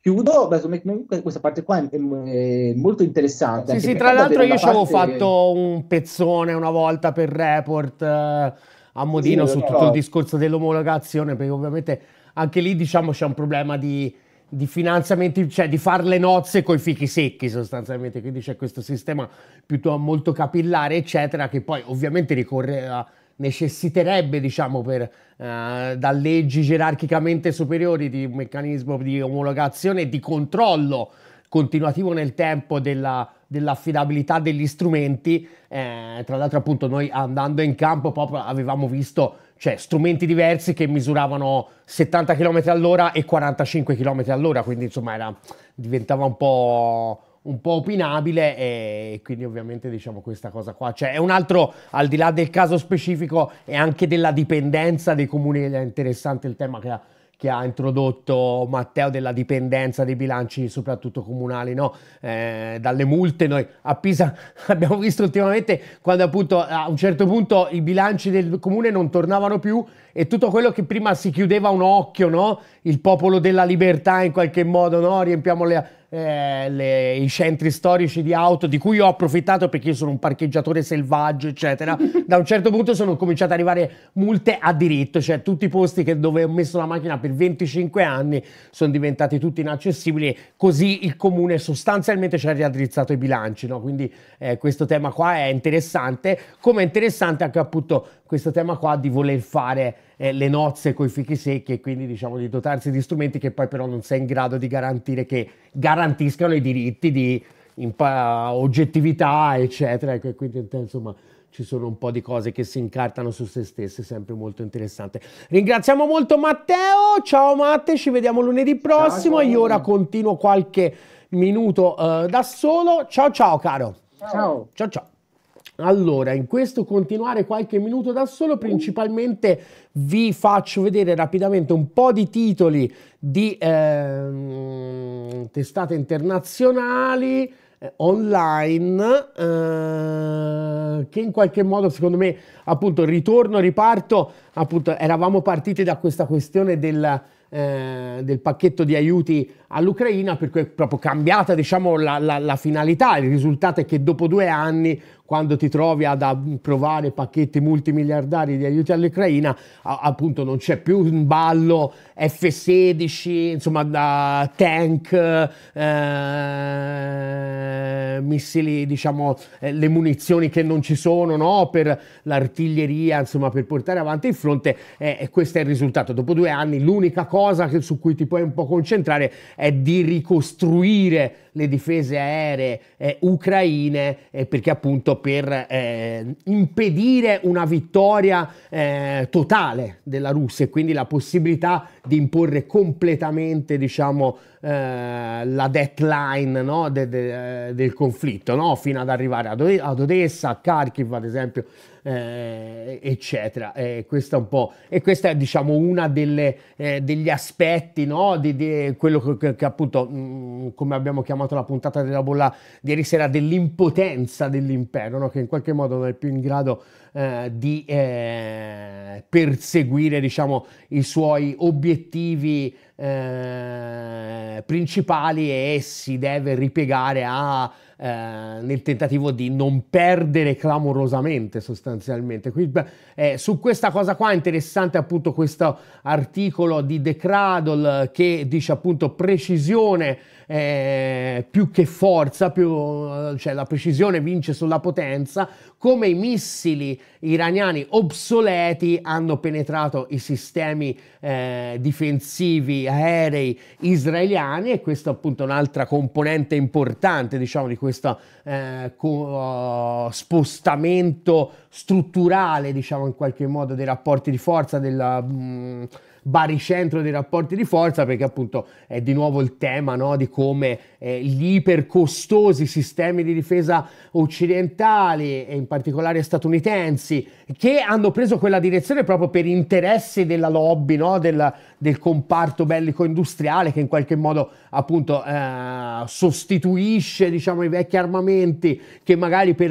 Speaker 2: chiudo, beh, comunque questa parte qua è, è molto interessante.
Speaker 1: Sì, sì, tra l'altro io ci avevo fatto un pezzone una volta per Report eh, a Modino
Speaker 2: sì,
Speaker 1: su tutto il discorso dell'omologazione, perché ovviamente anche lì diciamo c'è un problema di, di finanziamenti, cioè di fare le nozze coi fichi secchi sostanzialmente, quindi c'è questo sistema piuttosto molto capillare, eccetera, che poi ovviamente ricorre a necessiterebbe, diciamo, per, eh, da leggi gerarchicamente superiori di un meccanismo di omologazione e di controllo continuativo nel tempo della, dell'affidabilità degli strumenti. Eh, tra l'altro appunto noi andando in campo proprio avevamo visto cioè, strumenti diversi che misuravano settanta chilometri all'ora e quarantacinque chilometri all'ora, quindi insomma era, diventava un po' un po' opinabile e quindi ovviamente diciamo questa cosa qua, cioè è un altro, al di là del caso specifico e anche della dipendenza dei comuni, è interessante il tema che ha, che ha introdotto Matteo della dipendenza dei bilanci soprattutto comunali, no? Eh, dalle multe. Noi a Pisa abbiamo visto ultimamente quando appunto a un certo punto i bilanci del comune non tornavano più e tutto quello che prima si chiudeva un occhio, no? Il popolo della libertà in qualche modo, no? Riempiamo le Eh, le, i centri storici di auto di cui ho approfittato perché io sono un parcheggiatore selvaggio eccetera. Da un certo punto sono cominciate ad arrivare multe a diritto, cioè tutti i posti che dove ho messo la macchina per venticinque anni sono diventati tutti inaccessibili, così il comune sostanzialmente ci ha riaddrizzato i bilanci, no? Quindi eh, questo tema qua è interessante, come è interessante anche appunto questo tema qua di voler fare eh, le nozze coi fichi secchi e quindi diciamo di dotarsi di strumenti che poi però non sei in grado di garantire che garantiscano i diritti di impa- oggettività eccetera, e quindi insomma ci sono un po' di cose che si incartano su se stesse, sempre molto interessante. Ringraziamo molto Matteo, ciao Matte, ci vediamo lunedì prossimo. Ciao, ciao. Io ora continuo qualche minuto uh, da solo, ciao ciao caro.
Speaker 2: Ciao
Speaker 1: ciao ciao. Allora, in questo continuare qualche minuto da solo, principalmente vi faccio vedere rapidamente un po' di titoli di eh, testate internazionali eh, online eh, che in qualche modo, secondo me, appunto, ritorno, riparto, appunto, eravamo partiti da questa questione del Eh, del pacchetto di aiuti all'Ucraina, perché è proprio cambiata diciamo la, la, la finalità. Il risultato è che dopo due anni, quando ti trovi ad approvare pacchetti multimiliardari di aiuti all'Ucraina, a, appunto non c'è più in ballo F sedici, insomma da tank, eh, missili, diciamo eh, le munizioni che non ci sono, no? Per l'artiglieria, insomma per portare avanti il fronte, eh, e questo è il risultato. Dopo due anni l'unica cosa che, su cui ti puoi un po' concentrare è di ricostruire le difese aeree eh, ucraine, eh, perché appunto per eh, impedire una vittoria eh, totale della Russia e quindi la possibilità di imporre completamente diciamo eh, la deadline, no? de, de, del conflitto, no? Fino ad arrivare ad, ad Odessa, a Kharkiv ad esempio, eh, eccetera. E questa è un po' e questa è diciamo una delle eh, degli aspetti, no? di, di quello che, che appunto mh, come abbiamo chiamato la puntata della bolla di ieri sera, dell'impotenza dell'impero, no? Che in qualche modo non è più in grado eh, di eh, perseguire diciamo i suoi obiettivi eh, principali e si deve ripiegare a Eh, nel tentativo di non perdere clamorosamente sostanzialmente. Quindi, eh, su questa cosa qua è interessante appunto questo articolo di The Cradle che dice appunto precisione eh, più che forza, più, cioè la precisione vince sulla potenza, come i missili iraniani obsoleti hanno penetrato i sistemi eh, difensivi aerei israeliani, e questo appunto è un'altra componente importante diciamo di questo eh, co- spostamento strutturale diciamo in qualche modo dei rapporti di forza, del mh, baricentro dei rapporti di forza, perché appunto è di nuovo il tema, no? Di come eh, gli ipercostosi sistemi di difesa occidentali e in particolare statunitensi, che hanno preso quella direzione proprio per interessi della lobby, no? del, del comparto bellico industriale, che in qualche modo appunto eh, sostituisce diciamo i vecchi armamenti che magari per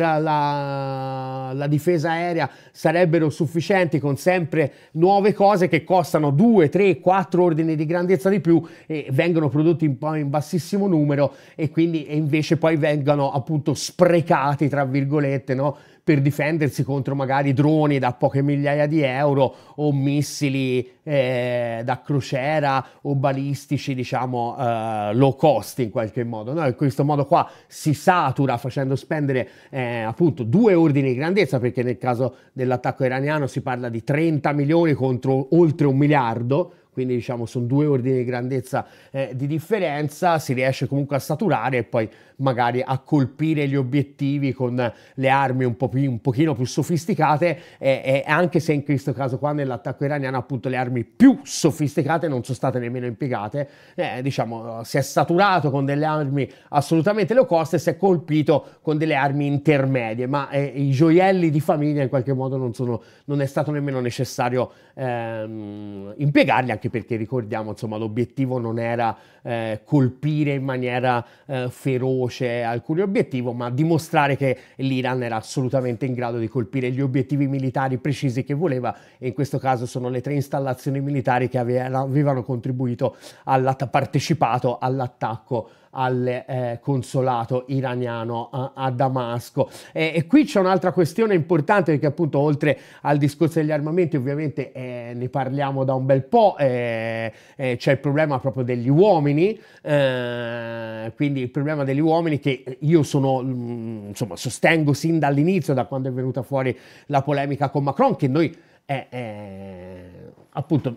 Speaker 1: la, la difesa aerea sarebbero sufficienti, con sempre nuove cose che costano due, tre, quattro ordini di grandezza di più e vengono prodotti in, in bassissimo numero e quindi e invece poi vengono appunto sprecati, tra virgolette, no? Per difendersi contro magari droni da poche migliaia di euro o missili eh, da crociera o balistici, diciamo, eh, low cost in qualche modo, no? In questo modo qua si satura facendo spendere eh, appunto due ordini di grandezza, perché nel caso dell'attacco iraniano si parla di trenta milioni contro oltre un miliardo, quindi diciamo sono due ordini di grandezza eh, di differenza, si riesce comunque a saturare e poi magari a colpire gli obiettivi con le armi un, po più, un pochino più sofisticate e, e anche se in questo caso qua nell'attacco iraniano appunto le armi più sofisticate non sono state nemmeno impiegate, eh, diciamo si è saturato con delle armi assolutamente low cost e si è colpito con delle armi intermedie, ma eh, i gioielli di famiglia in qualche modo non, sono, non è stato nemmeno necessario ehm, impiegarli, anche perché ricordiamo insomma l'obiettivo non era eh, colpire in maniera eh, feroce alcuni obiettivi, ma dimostrare che l'Iran era assolutamente in grado di colpire gli obiettivi militari precisi che voleva, e in questo caso sono le tre installazioni militari che avevano contribuito alla partecipato all'attacco al eh, consolato iraniano a, a Damasco. E, e qui c'è un'altra questione importante, perché appunto oltre al discorso degli armamenti ovviamente eh, ne parliamo da un bel po', eh, eh, c'è il problema proprio degli uomini, eh, quindi il problema degli uomini che io sono mh, insomma sostengo sin dall'inizio, da quando è venuta fuori la polemica con Macron, che noi eh, eh, appunto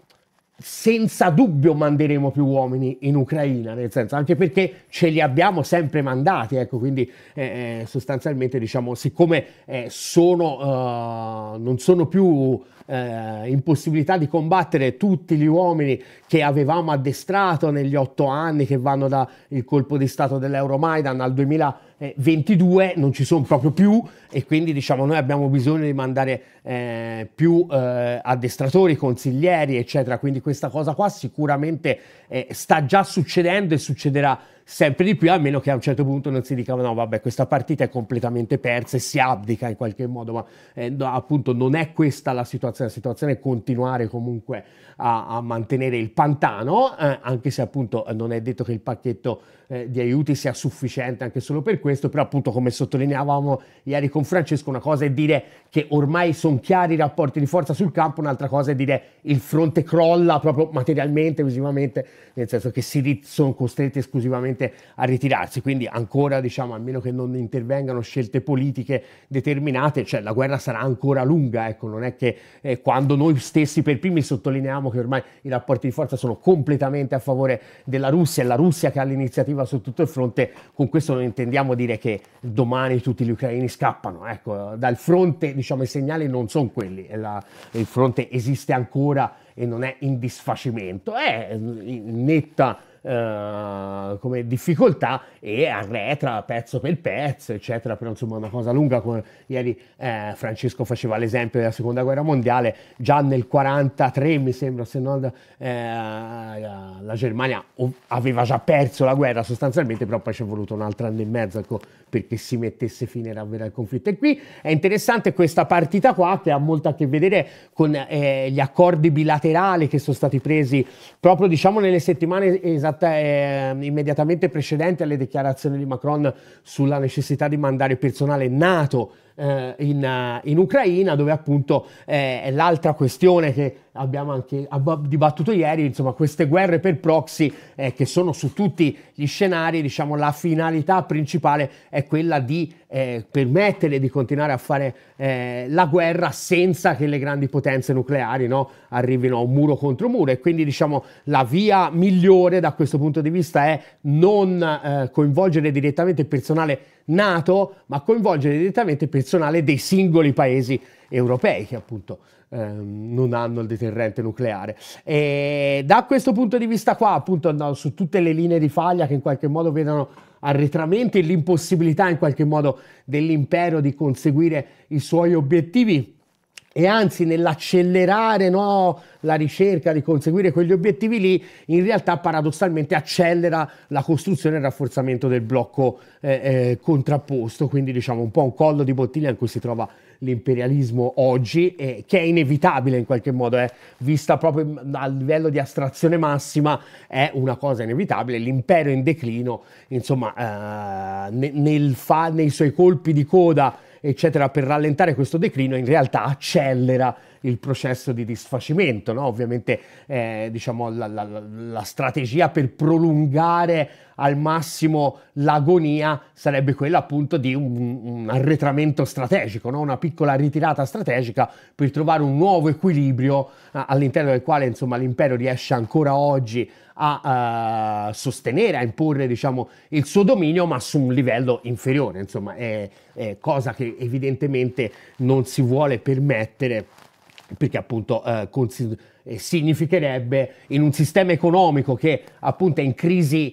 Speaker 1: senza dubbio manderemo più uomini in Ucraina, nel senso, anche perché ce li abbiamo sempre mandati, ecco, quindi eh, sostanzialmente diciamo, siccome eh, sono, uh, non sono più eh, in possibilità di combattere tutti gli uomini che avevamo addestrato negli otto anni che vanno dal colpo di stato dell'Euromaidan al duemilaventidue, non ci sono proprio più, e quindi diciamo noi abbiamo bisogno di mandare eh, più eh, addestratori, consiglieri eccetera, quindi questa cosa qua sicuramente eh, sta già succedendo e succederà sempre di più, a meno che a un certo punto non si dica no vabbè questa partita è completamente persa e si abdica in qualche modo, ma eh, no, appunto non è questa la situazione, la situazione è continuare comunque a, a mantenere il pantano, eh, anche se appunto non è detto che il pacchetto eh, di aiuti sia sufficiente anche solo per questo, però appunto come sottolineavamo ieri con Francesco, una cosa è dire che ormai sono chiari i rapporti di forza sul campo, un'altra cosa è dire il fronte crolla proprio materialmente, visivamente, nel senso che si sono costretti esclusivamente a ritirarsi, quindi ancora diciamo a meno che non intervengano scelte politiche determinate, cioè la guerra sarà ancora lunga, ecco, non è che eh, quando noi stessi per primi sottolineiamo che ormai i rapporti di forza sono completamente a favore della Russia, è la Russia che ha l'iniziativa su tutto il fronte, con questo non intendiamo dire che domani tutti gli ucraini scappano, ecco, dal fronte diciamo i segnali non sono quelli, la, il fronte esiste ancora e non è in disfacimento, è in netta Uh, come difficoltà e arretra pezzo per pezzo eccetera, però insomma una cosa lunga, come ieri eh, Francesco faceva l'esempio della seconda guerra mondiale, già nel quarantatré mi sembra, se non eh, la Germania aveva già perso la guerra sostanzialmente, però poi ci è voluto un altro anno e mezzo, ecco, perché si mettesse fine davvero al conflitto. E qui è interessante questa partita qua, che ha molto a che vedere con eh, gli accordi bilaterali che sono stati presi proprio diciamo nelle settimane esatte Eh, immediatamente precedente alle dichiarazioni di Macron sulla necessità di mandare personale NATO eh, in, uh, in Ucraina, dove appunto eh, è l'altra questione che abbiamo anche dibattuto ieri, insomma queste guerre per proxy eh, che sono su tutti gli scenari, diciamo la finalità principale è quella di eh, permettere di continuare a fare eh, la guerra senza che le grandi potenze nucleari no, arrivino a un muro contro muro, e quindi diciamo la via migliore da questo punto di vista è non eh, coinvolgere direttamente il personale NATO, ma coinvolgere direttamente il personale dei singoli paesi europei che appunto ehm, non hanno il deterrente nucleare. E da questo punto di vista qua appunto no, su tutte le linee di faglia che in qualche modo vedono arretramenti e l'impossibilità in qualche modo dell'impero di conseguire i suoi obiettivi, e anzi nell'accelerare no, la ricerca di conseguire quegli obiettivi lì, in realtà paradossalmente accelera la costruzione e il rafforzamento del blocco eh, eh, contrapposto, quindi diciamo un po' un collo di bottiglia in cui si trova l'imperialismo oggi, eh, che è inevitabile in qualche modo, eh, vista proprio a livello di astrazione massima, è una cosa inevitabile. L'impero in declino, insomma, eh, nel fa, nei suoi colpi di coda, eccetera, per rallentare questo declino, in realtà accelera il processo di disfacimento, no? Ovviamente eh, diciamo, la, la, la strategia per prolungare al massimo l'agonia sarebbe quella appunto di un, un arretramento strategico, no? Una piccola ritirata strategica per trovare un nuovo equilibrio eh, all'interno del quale, insomma, l'impero riesce ancora oggi a uh, sostenere, a imporre, diciamo, il suo dominio, ma su un livello inferiore, insomma, è, è cosa che evidentemente non si vuole permettere, perché appunto eh, consi- eh, significherebbe, in un sistema economico che appunto è in crisi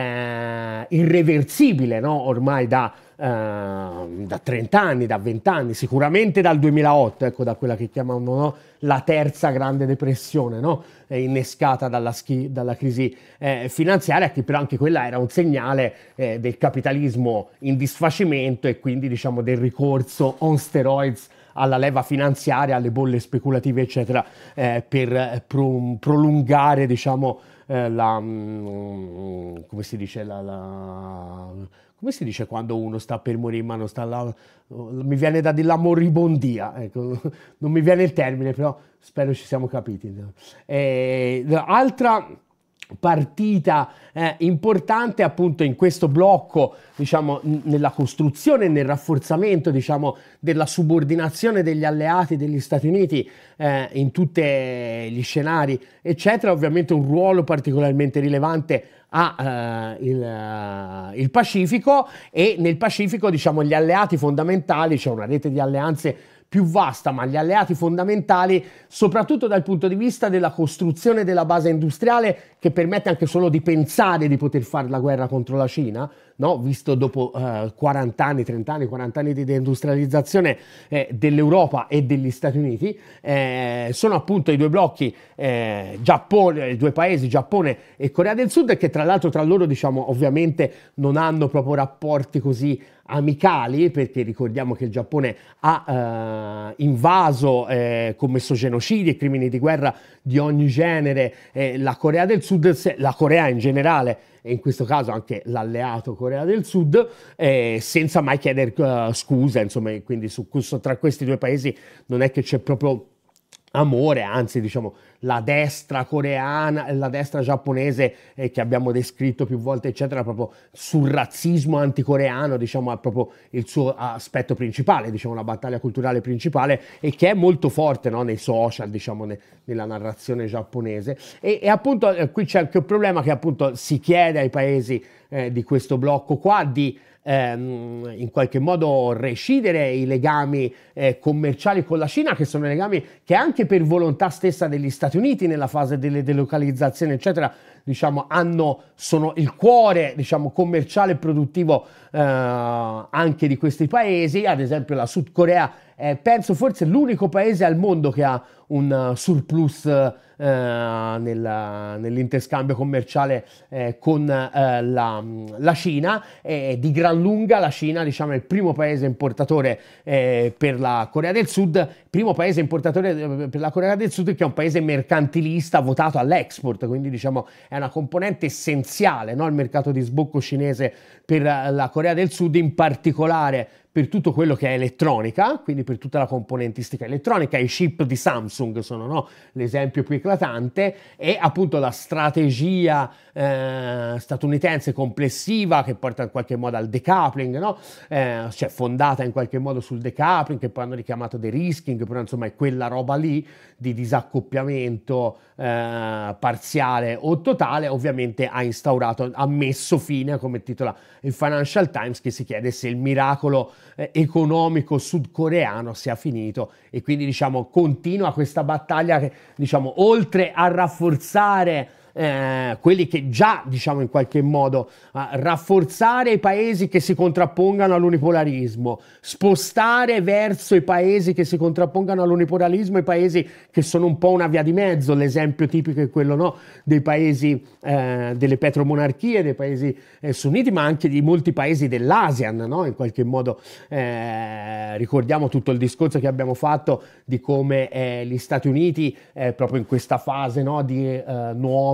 Speaker 1: eh, irreversibile, no? Ormai da, eh, da trenta anni, da venti anni, sicuramente dal duemilaotto, ecco, da quella che chiamano, no, la terza grande depressione, no? eh, innescata dalla, schi- dalla crisi eh, finanziaria, che però anche quella era un segnale eh, del capitalismo in disfacimento e quindi, diciamo, del ricorso on steroids alla leva finanziaria, alle bolle speculative, eccetera, eh, per pro- prolungare, diciamo, eh, la, mm, come si dice, la, la, come si dice quando uno sta per morire, ma non sta là, mi viene da dire la moribondia, ecco, non mi viene il termine, però spero ci siamo capiti. Eh, altra partita eh, importante appunto in questo blocco, diciamo, n- nella costruzione e nel rafforzamento, diciamo, della subordinazione degli alleati degli Stati Uniti eh, in tutti gli scenari, eccetera. Ovviamente un ruolo particolarmente rilevante ha eh, il, eh, il Pacifico, e nel Pacifico, diciamo, gli alleati fondamentali, c'è una rete di alleanze più vasta, ma gli alleati fondamentali, soprattutto dal punto di vista della costruzione della base industriale, che permette anche solo di pensare di poter fare la guerra contro la Cina, no? Visto dopo eh, quaranta anni, trenta anni, quaranta anni di deindustrializzazione eh, dell'Europa e degli Stati Uniti, eh, sono appunto i due blocchi, eh, Giappone, i due paesi, Giappone e Corea del Sud, che tra l'altro tra loro, diciamo, ovviamente non hanno proprio rapporti così amicali, perché ricordiamo che il Giappone ha eh, invaso, eh, commesso genocidi e crimini di guerra di ogni genere, eh, la Corea del Sud, se, la Corea in generale, e in questo caso anche l'alleato Corea del Sud, eh, senza mai chiedere uh, scusa, insomma, quindi su, su, tra questi due paesi non è che c'è proprio amore, anzi, diciamo, la destra coreana, la destra giapponese eh, che abbiamo descritto più volte, eccetera, proprio sul razzismo anticoreano, diciamo, ha proprio il suo aspetto principale, diciamo, la battaglia culturale principale, e che è molto forte, no, nei social, diciamo, ne, nella narrazione giapponese. E, e appunto eh, qui c'è anche un problema, che appunto si chiede ai paesi eh, di questo blocco qua di Ehm, in qualche modo recidere i legami eh, commerciali con la Cina, che sono legami che anche per volontà stessa degli Stati Uniti nella fase delle delocalizzazioni, eccetera, diciamo, hanno, sono il cuore, diciamo, commerciale e produttivo eh, anche di questi paesi. Ad esempio la Sud Corea è, penso, forse l'unico paese al mondo che ha un uh, surplus uh, nella, nell'interscambio commerciale eh, con uh, la, la Cina, e di gran lunga la Cina, diciamo, è il primo paese importatore eh, per la Corea del Sud, primo paese importatore per la Corea del Sud, che è un paese mercantilista votato all'export, quindi, diciamo, è una componente essenziale, no, il mercato di sbocco cinese per la Corea del Sud, in particolare per tutto quello che è elettronica, quindi per tutta la componentistica elettronica. I chip di Samsung sono, no, l'esempio più eclatante, e appunto la strategia eh, statunitense complessiva, che porta in qualche modo al decoupling, no? eh, cioè fondata in qualche modo sul decoupling, che poi hanno richiamato de-risking, però insomma è quella roba lì di disaccoppiamento eh, parziale o totale. Ovviamente ha instaurato, ha messo fine, come titola il Financial Times, che si chiede se il miracolo eh, economico sudcoreano sia finito, e quindi, diciamo, continua questa battaglia che, diciamo, oltre a rafforzare eh, quelli che già, diciamo in qualche modo, eh, rafforzare i paesi che si contrappongano all'unipolarismo, spostare verso i paesi che si contrappongano all'unipolarismo, i paesi che sono un po' una via di mezzo. L'esempio tipico è quello, no, dei paesi, eh, delle petromonarchie, dei paesi eh, sunniti, ma anche di molti paesi dell'ASEAN, no? In qualche modo eh, ricordiamo tutto il discorso che abbiamo fatto di come eh, gli Stati Uniti, eh, proprio in questa fase, no, di eh, nuova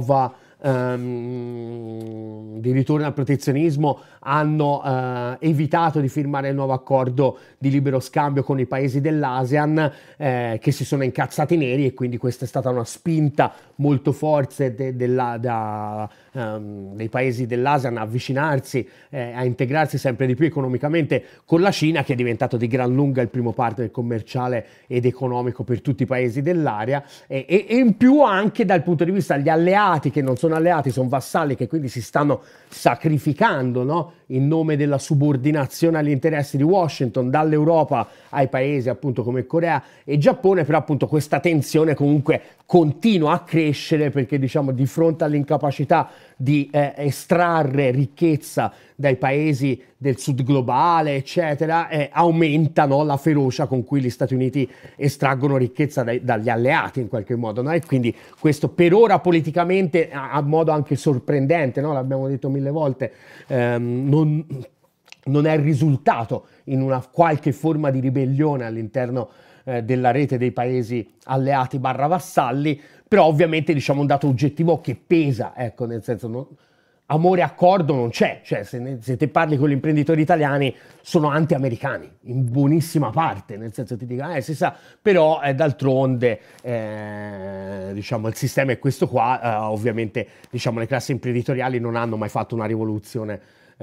Speaker 1: Um, di ritorno al protezionismo, hanno uh, evitato di firmare il nuovo accordo di libero scambio con i paesi dell'ASEAN, eh, che si sono incazzati neri, e quindi questa è stata una spinta molto forte de- della, da, um, dei paesi dell'ASEAN a avvicinarsi, eh, a integrarsi sempre di più economicamente con la Cina, che è diventato di gran lunga il primo partner commerciale ed economico per tutti i paesi dell'area, e, e, e in più anche dal punto di vista degli alleati, che non sono alleati, sono vassalli, che quindi si stanno sacrificando, no, in nome della subordinazione agli interessi di Washington, dall'Europa ai paesi appunto come Corea e Giappone. Però appunto questa tensione comunque continua a crescere, perché diciamo di fronte all'incapacità di eh, estrarre ricchezza dai paesi del sud globale, eccetera, eh, aumentano la ferocia con cui gli Stati Uniti estraggono ricchezza dai, dagli alleati in qualche modo, no? E quindi questo per ora politicamente, a, a modo anche sorprendente, no? L'abbiamo detto mille volte, ehm, non, non è risultato in una qualche forma di ribellione all'interno eh, della rete dei paesi alleati barra vassalli, però ovviamente diciamo un dato oggettivo che pesa, ecco, nel senso, non, amore accordo non c'è, cioè se, ne, se te parli con gli imprenditori italiani sono anti-americani, in buonissima parte, nel senso ti dicono, eh si sa, però eh, d'altronde eh, diciamo il sistema è questo qua, eh, ovviamente diciamo le classi imprenditoriali non hanno mai fatto una rivoluzione, eh,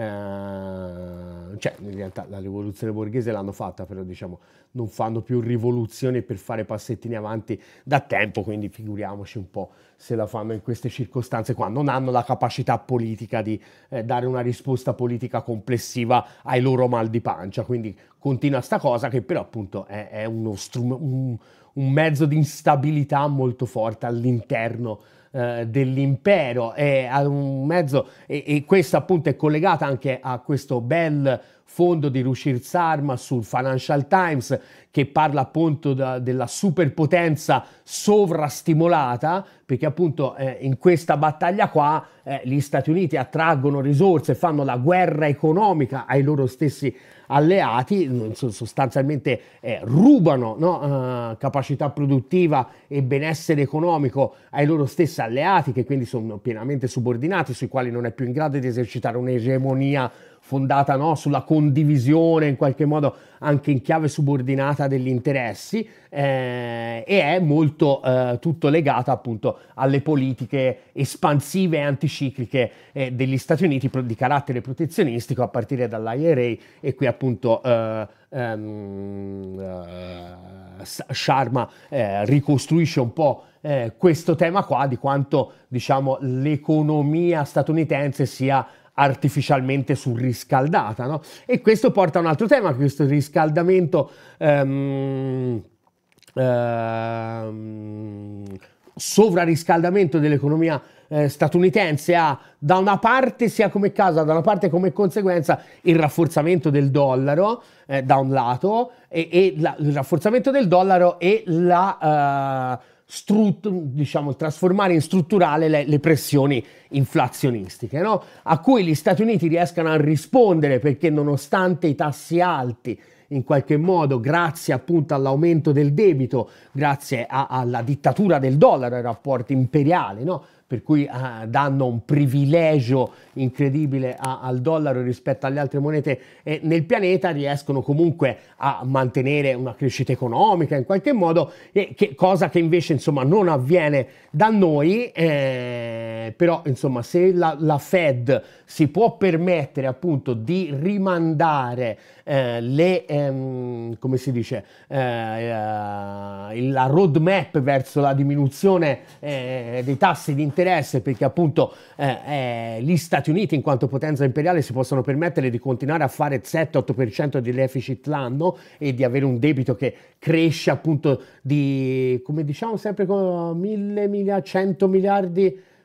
Speaker 1: cioè in realtà la rivoluzione borghese l'hanno fatta, però diciamo non fanno più rivoluzioni per fare passettini avanti da tempo, quindi figuriamoci un po' se la fanno in queste circostanze qua. Non hanno la capacità politica di eh, dare una risposta politica complessiva ai loro mal di pancia, quindi continua sta cosa che però appunto è, è uno strum- un, un mezzo di instabilità molto forte all'interno eh, dell'impero, è un mezzo, e, e questo appunto è collegata anche a questo bel fondo di Ruchir Sarma sul Financial Times, che parla appunto da, della superpotenza sovrastimolata, perché appunto eh, in questa battaglia qua eh, gli Stati Uniti attraggono risorse, fanno la guerra economica ai loro stessi alleati, sostanzialmente eh, rubano, no, uh, capacità produttiva e benessere economico ai loro stessi alleati, che quindi sono pienamente subordinati, sui quali non è più in grado di esercitare un'egemonia fondata, no, sulla condivisione, in qualche modo anche in chiave subordinata degli interessi, eh, e è molto eh, tutto legato appunto alle politiche espansive e anticicliche eh, degli Stati Uniti di carattere protezionistico, a partire dall'I R A, e qui appunto eh, ehm, eh, Sharma eh, ricostruisce un po' eh, questo tema qua, di quanto diciamo l'economia statunitense sia artificialmente surriscaldata, no? E questo porta a un altro tema, questo riscaldamento ehm, ehm, sovrariscaldamento dell'economia eh, statunitense ha da una parte, sia come causa, da una parte come conseguenza, il rafforzamento del dollaro eh, da un lato, e, e la, il rafforzamento del dollaro e la eh, Strut, diciamo, trasformare in strutturale le, le pressioni inflazionistiche, no? A cui gli Stati Uniti riescano a rispondere, perché nonostante i tassi alti, in qualche modo grazie appunto all'aumento del debito, grazie a, alla dittatura del dollaro, ai rapporti imperiali, no? Per cui eh, danno un privilegio incredibile a, al dollaro rispetto alle altre monete eh, nel pianeta, riescono comunque a mantenere una crescita economica in qualche modo, eh, che, cosa che invece insomma non avviene da noi, eh, però insomma se la, la Fed si può permettere appunto di rimandare eh, le, ehm, come si dice, eh, eh, la roadmap verso la diminuzione eh, dei tassi di interesse, perché appunto eh, eh, gli Stati Uniti in quanto potenza imperiale si possono permettere di continuare a fare sette otto per cento di deficit l'anno e di avere un debito che cresce appunto di, come diciamo sempre, mille miliardi, cento miliardi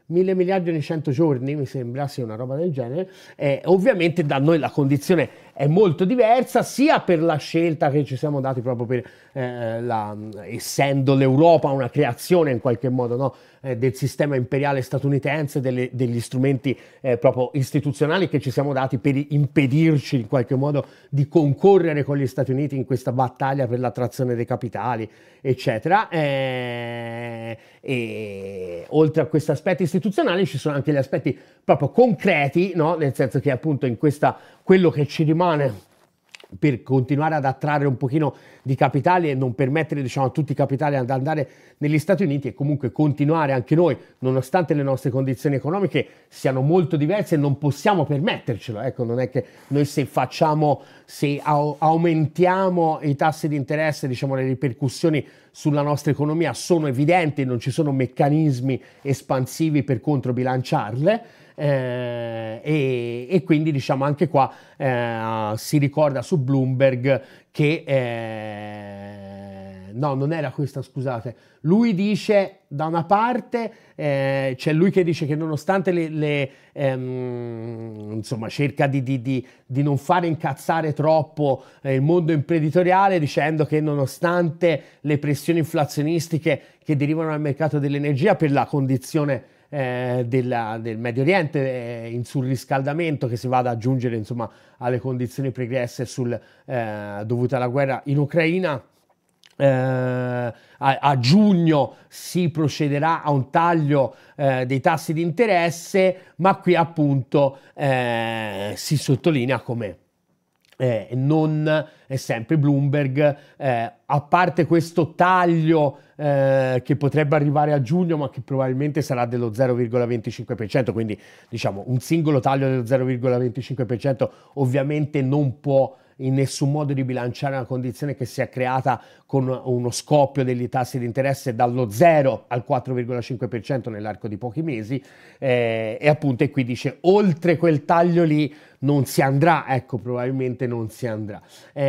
Speaker 1: mille miliardi ogni cento giorni, mi sembra, sia una roba del genere. Eh, ovviamente da noi la condizione è molto diversa, sia per la scelta che ci siamo dati proprio per, eh, la, essendo l'Europa una creazione in qualche modo, no? eh, del sistema imperiale statunitense, delle, degli strumenti eh, proprio istituzionali che ci siamo dati per impedirci in qualche modo di concorrere con gli Stati Uniti in questa battaglia per l'attrazione dei capitali, eccetera. Eh, e oltre a questi aspetti istituzionali ci sono anche gli aspetti proprio concreti, no? Nel senso che appunto in questa quello che ci rimane per continuare ad attrarre un pochino di capitali e non permettere, diciamo, a tutti i capitali ad andare negli Stati Uniti, e comunque continuare anche noi, nonostante le nostre condizioni economiche siano molto diverse, non possiamo permettercelo. Ecco, non è che noi se facciamo, se au- aumentiamo i tassi di interesse, diciamo, le ripercussioni sulla nostra economia sono evidenti, non ci sono meccanismi espansivi per controbilanciarle. Eh, e, e quindi diciamo anche qua eh, si ricorda su Bloomberg che eh, no, non era questa, scusate, lui dice da una parte eh, c'è lui che dice che nonostante le, le ehm, insomma cerca di, di, di, di non fare incazzare troppo eh, il mondo imprenditoriale, dicendo che nonostante le pressioni inflazionistiche che derivano dal mercato dell'energia per la condizione Eh, della, del Medio Oriente, eh, in surriscaldamento che si va ad aggiungere insomma alle condizioni pregresse sul, eh, dovute alla guerra in Ucraina. Eh, a, a giugno si procederà a un taglio eh, dei tassi di interesse, ma qui appunto eh, si sottolinea come Eh, non è sempre Bloomberg, eh, a parte questo taglio eh, che potrebbe arrivare a giugno, ma che probabilmente sarà dello zero virgola venticinque per cento, quindi diciamo un singolo taglio dello zero virgola venticinque per cento ovviamente non può in nessun modo ribilanciare una condizione che si è creata con uno scoppio degli tassi di interesse dallo zero al quattro virgola cinque per cento nell'arco di pochi mesi, eh, e appunto e qui dice oltre quel taglio lì non si andrà, ecco, probabilmente non si andrà.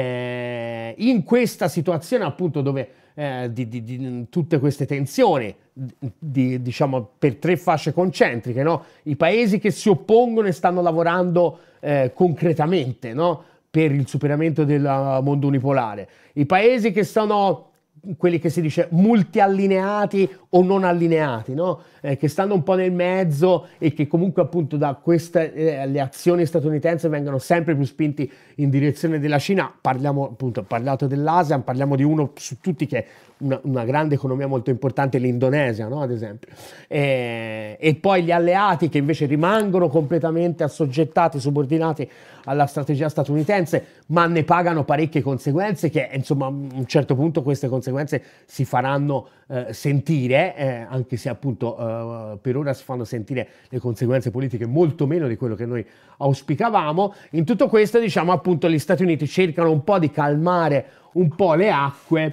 Speaker 1: Eh, in questa situazione appunto dove eh, di, di, di tutte queste tensioni, di, diciamo per tre fasce concentriche, no? I paesi che si oppongono e stanno lavorando eh, concretamente, no? Per il superamento del mondo unipolare, i paesi che sono quelli che si dice multiallineati o non allineati, no? eh, che stanno un po' nel mezzo e che comunque appunto da queste eh, le azioni statunitensi vengono sempre più spinti in direzione della Cina. Parliamo appunto, ho parlato dell'ASEAN, parliamo di uno su tutti che è una, una grande economia molto importante, l'Indonesia, no? Ad esempio, eh, e poi gli alleati che invece rimangono completamente assoggettati, subordinati alla strategia statunitense, ma ne pagano parecchie conseguenze che insomma a un certo punto queste conseguenze si faranno eh, sentire, eh, anche se appunto eh, per ora si fanno sentire le conseguenze politiche molto meno di quello che noi auspicavamo. In tutto questo, diciamo appunto, gli Stati Uniti cercano un po' di calmare un po' le acque,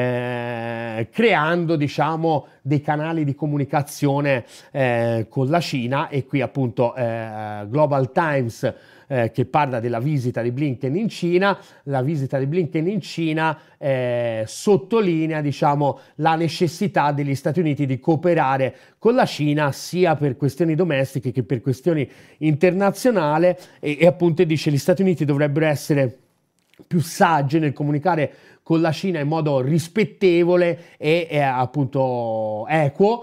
Speaker 1: Eh, creando diciamo dei canali di comunicazione eh, con la Cina, e qui appunto eh, Global Times eh, che parla della visita di Blinken in Cina. La visita di Blinken in Cina eh, sottolinea diciamo la necessità degli Stati Uniti di cooperare con la Cina sia per questioni domestiche che per questioni internazionali, e, e appunto dice gli Stati Uniti dovrebbero essere più saggi nel comunicare con la Cina in modo rispettevole e, e appunto equo,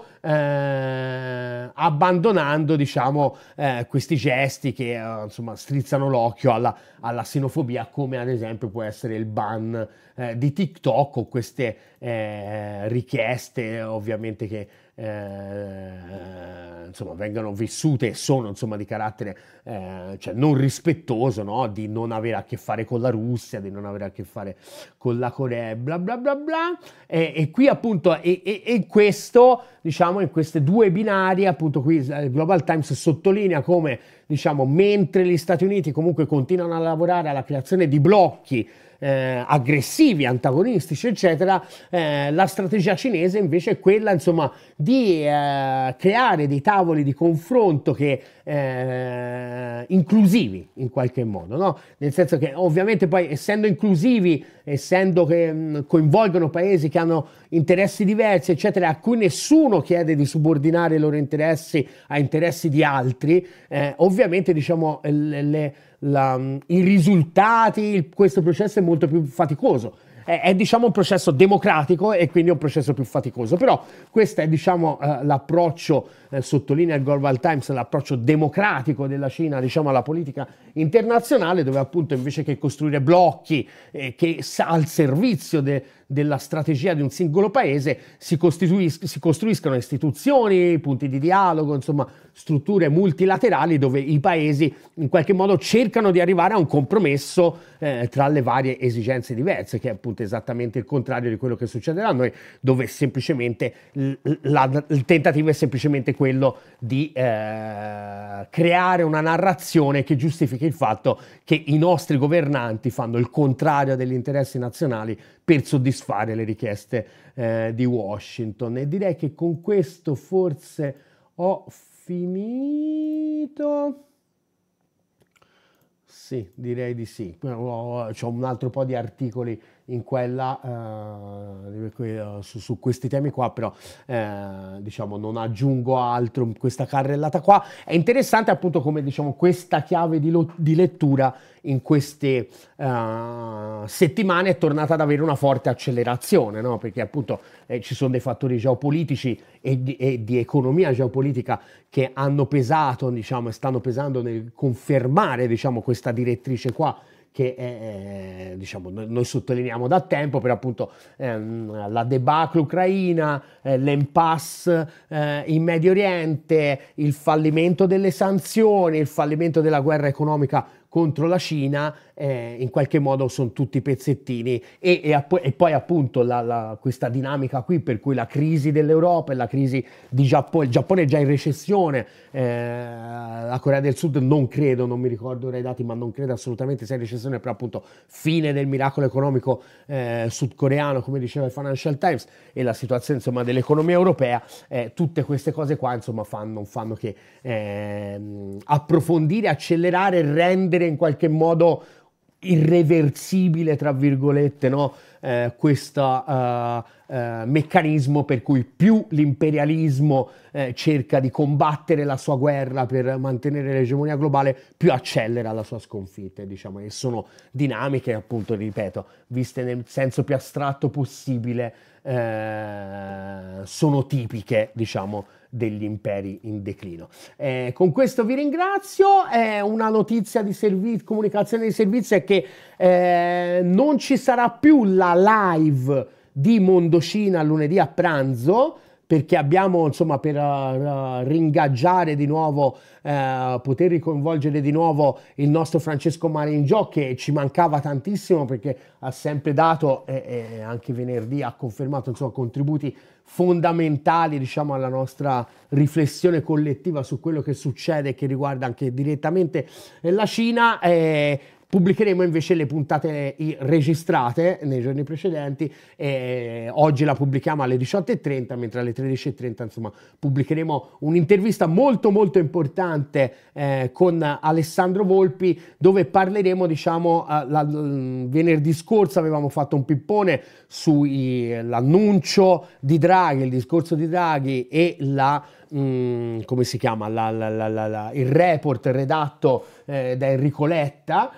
Speaker 1: eh, abbandonando diciamo eh, questi gesti che eh, insomma strizzano l'occhio alla, alla xenofobia, come ad esempio può essere il ban eh, di TikTok, o queste eh, richieste ovviamente che Eh, insomma vengono vissute e sono insomma di carattere eh, cioè non rispettoso, no? Di non avere a che fare con la Russia, di non avere a che fare con la Corea, bla bla bla bla, e, e qui appunto e, e, e questo diciamo in queste due binarie appunto qui Global Times sottolinea come diciamo, mentre gli Stati Uniti comunque continuano a lavorare alla creazione di blocchi Eh, aggressivi, antagonistici, eccetera, eh, la strategia cinese invece è quella, insomma, di eh, creare dei tavoli di confronto che eh, inclusivi in qualche modo, no? Nel senso che ovviamente poi, essendo inclusivi, essendo che mh, coinvolgono paesi che hanno interessi diversi, eccetera, a cui nessuno chiede di subordinare i loro interessi a interessi di altri, eh, ovviamente, diciamo, le, le La, i risultati, questo processo è molto più faticoso. È, è diciamo un processo democratico e quindi è un processo più faticoso, però questo è diciamo eh, l'approccio, eh, sottolinea il Global Times, l'approccio democratico della Cina diciamo alla politica internazionale, dove appunto invece che costruire blocchi eh, che al servizio de, della strategia di un singolo paese si, costituis- si costruiscono istituzioni, punti di dialogo, insomma strutture multilaterali dove i paesi in qualche modo cercano di arrivare a un compromesso eh, tra le varie esigenze diverse, che è appunto esattamente il contrario di quello che succederà a noi, dove semplicemente la, il tentativo è semplicemente quello di eh, creare una narrazione che giustifichi il fatto che i nostri governanti fanno il contrario degli interessi nazionali per soddisfare le richieste eh, di Washington. E direi che con questo forse ho finito. Sì, direi di sì. C'ho un altro po' di articoli in quella uh, su, su questi temi qua, però eh, diciamo non aggiungo altro in questa carrellata qua. È interessante appunto come diciamo questa chiave di, lo, di lettura in queste uh, settimane è tornata ad avere una forte accelerazione, no? Perché appunto eh, ci sono dei fattori geopolitici e di, e di economia geopolitica che hanno pesato, diciamo, e stanno pesando nel confermare, diciamo, questa direttrice qua, che è, diciamo, noi, noi sottolineiamo da tempo, per appunto ehm, la debacle ucraina, eh, l'impasse eh, in Medio Oriente, il fallimento delle sanzioni, il fallimento della guerra economica contro la Cina, eh, in qualche modo sono tutti pezzettini e, e, e poi appunto la, la, questa dinamica qui per cui la crisi dell'Europa e la crisi di Giappone, il Giappone è già in recessione, eh, la Corea del Sud non credo, non mi ricordo ora i dati, ma non credo assolutamente sia in recessione, però appunto fine del miracolo economico eh, sudcoreano, come diceva il Financial Times, e la situazione insomma dell'economia europea, eh, tutte queste cose qua insomma fanno, non fanno che eh, approfondire, accelerare, rendere in qualche modo irreversibile, tra virgolette, no? eh, questo uh, uh, meccanismo per cui più l'imperialismo eh, cerca di combattere la sua guerra per mantenere l'egemonia globale, più accelera la sua sconfitta, diciamo, e sono dinamiche, appunto, ripeto, viste nel senso più astratto possibile, eh, sono tipiche, diciamo, degli imperi in declino. Eh, con questo vi ringrazio. Eh, una notizia di servizio, comunicazione di servizio è che eh, non ci sarà più la live di Mondocina lunedì a pranzo, perché abbiamo, insomma, per uh, ringaggiare di nuovo, uh, poter ricoinvolgere di nuovo il nostro Francesco Maringiò, che ci mancava tantissimo perché ha sempre dato, e, e anche venerdì ha confermato, insomma, contributi fondamentali, diciamo, alla nostra riflessione collettiva su quello che succede, che riguarda anche direttamente la Cina. Eh, Pubblicheremo invece le puntate registrate nei giorni precedenti, e oggi la pubblichiamo alle diciotto e trenta, mentre alle tredici e trenta insomma pubblicheremo un'intervista molto molto importante eh, con Alessandro Volpi, dove parleremo, diciamo, la, venerdì scorso avevamo fatto un pippone sull'annuncio di Draghi, il discorso di Draghi e la Mm, come si chiama la, la, la, la, il report redatto eh, da Enrico Letta,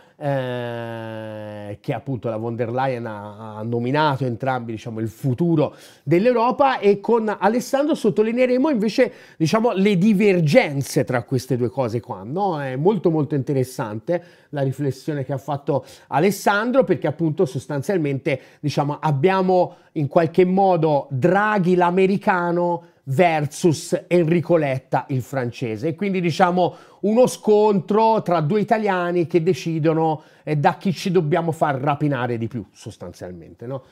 Speaker 1: eh, che appunto la von der Leyen ha, ha nominato entrambi, diciamo, il futuro dell'Europa, e con Alessandro sottolineeremo invece, diciamo, le divergenze tra queste due cose qua, no? È molto molto interessante la riflessione che ha fatto Alessandro, perché appunto sostanzialmente, diciamo, abbiamo in qualche modo Draghi l'americano versus Enrico Letta il francese, e quindi, diciamo, uno scontro tra due italiani che decidono eh, da chi ci dobbiamo far rapinare di più, sostanzialmente, no?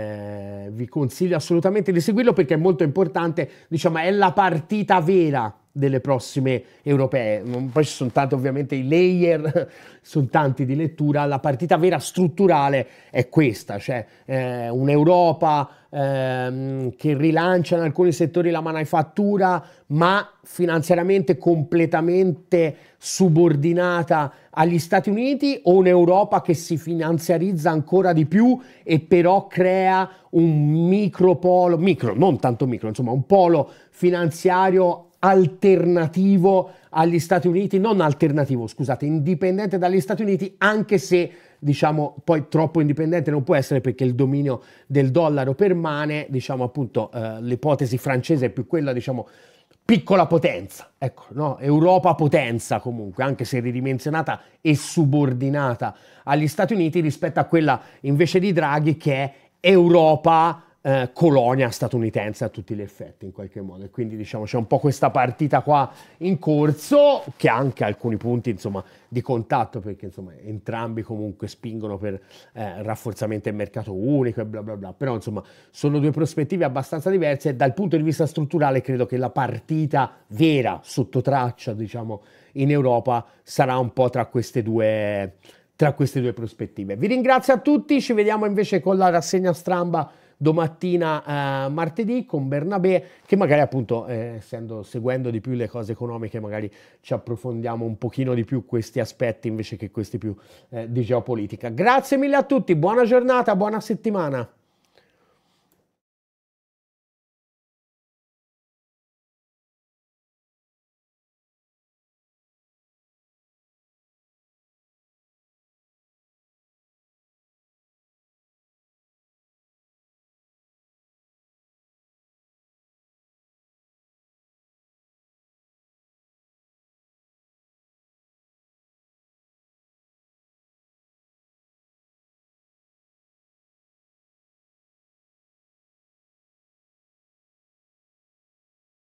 Speaker 1: Eh, vi consiglio assolutamente di seguirlo perché è molto importante, diciamo, è la partita vera delle prossime europee. Poi ci sono tanti ovviamente i layer, sono tanti di lettura. La partita vera strutturale è questa, cioè eh, un'Europa ehm, che rilancia in alcuni settori la manifattura, ma finanziariamente completamente subordinata agli Stati Uniti, o un'Europa che si finanziarizza ancora di più e però crea un micropolo, micro, non tanto micro, insomma un polo finanziario alternativo agli Stati Uniti, non alternativo, scusate, indipendente dagli Stati Uniti, anche se diciamo poi troppo indipendente non può essere, perché il dominio del dollaro permane, diciamo appunto eh, l'ipotesi francese è più quella, diciamo, piccola potenza, ecco, no? Europa potenza comunque, anche se ridimensionata e subordinata agli Stati Uniti, rispetto a quella invece di Draghi che è Europa eh, colonia statunitense a tutti gli effetti in qualche modo. E quindi diciamo c'è un po' questa partita qua in corso, che ha anche alcuni punti insomma di contatto, perché insomma entrambi comunque spingono per eh, rafforzamento del mercato unico e bla bla bla, però insomma sono due prospettive abbastanza diverse, e dal punto di vista strutturale credo che la partita vera sotto traccia diciamo in Europa sarà un po' tra queste due tra queste due prospettive. Vi ringrazio a tutti, ci vediamo invece con la rassegna stampa domattina eh, martedì con Bernabé, che magari appunto eh, essendo seguendo di più le cose economiche magari ci approfondiamo un pochino di più questi aspetti invece che questi più eh, di geopolitica. Grazie mille a tutti, buona giornata, buona settimana.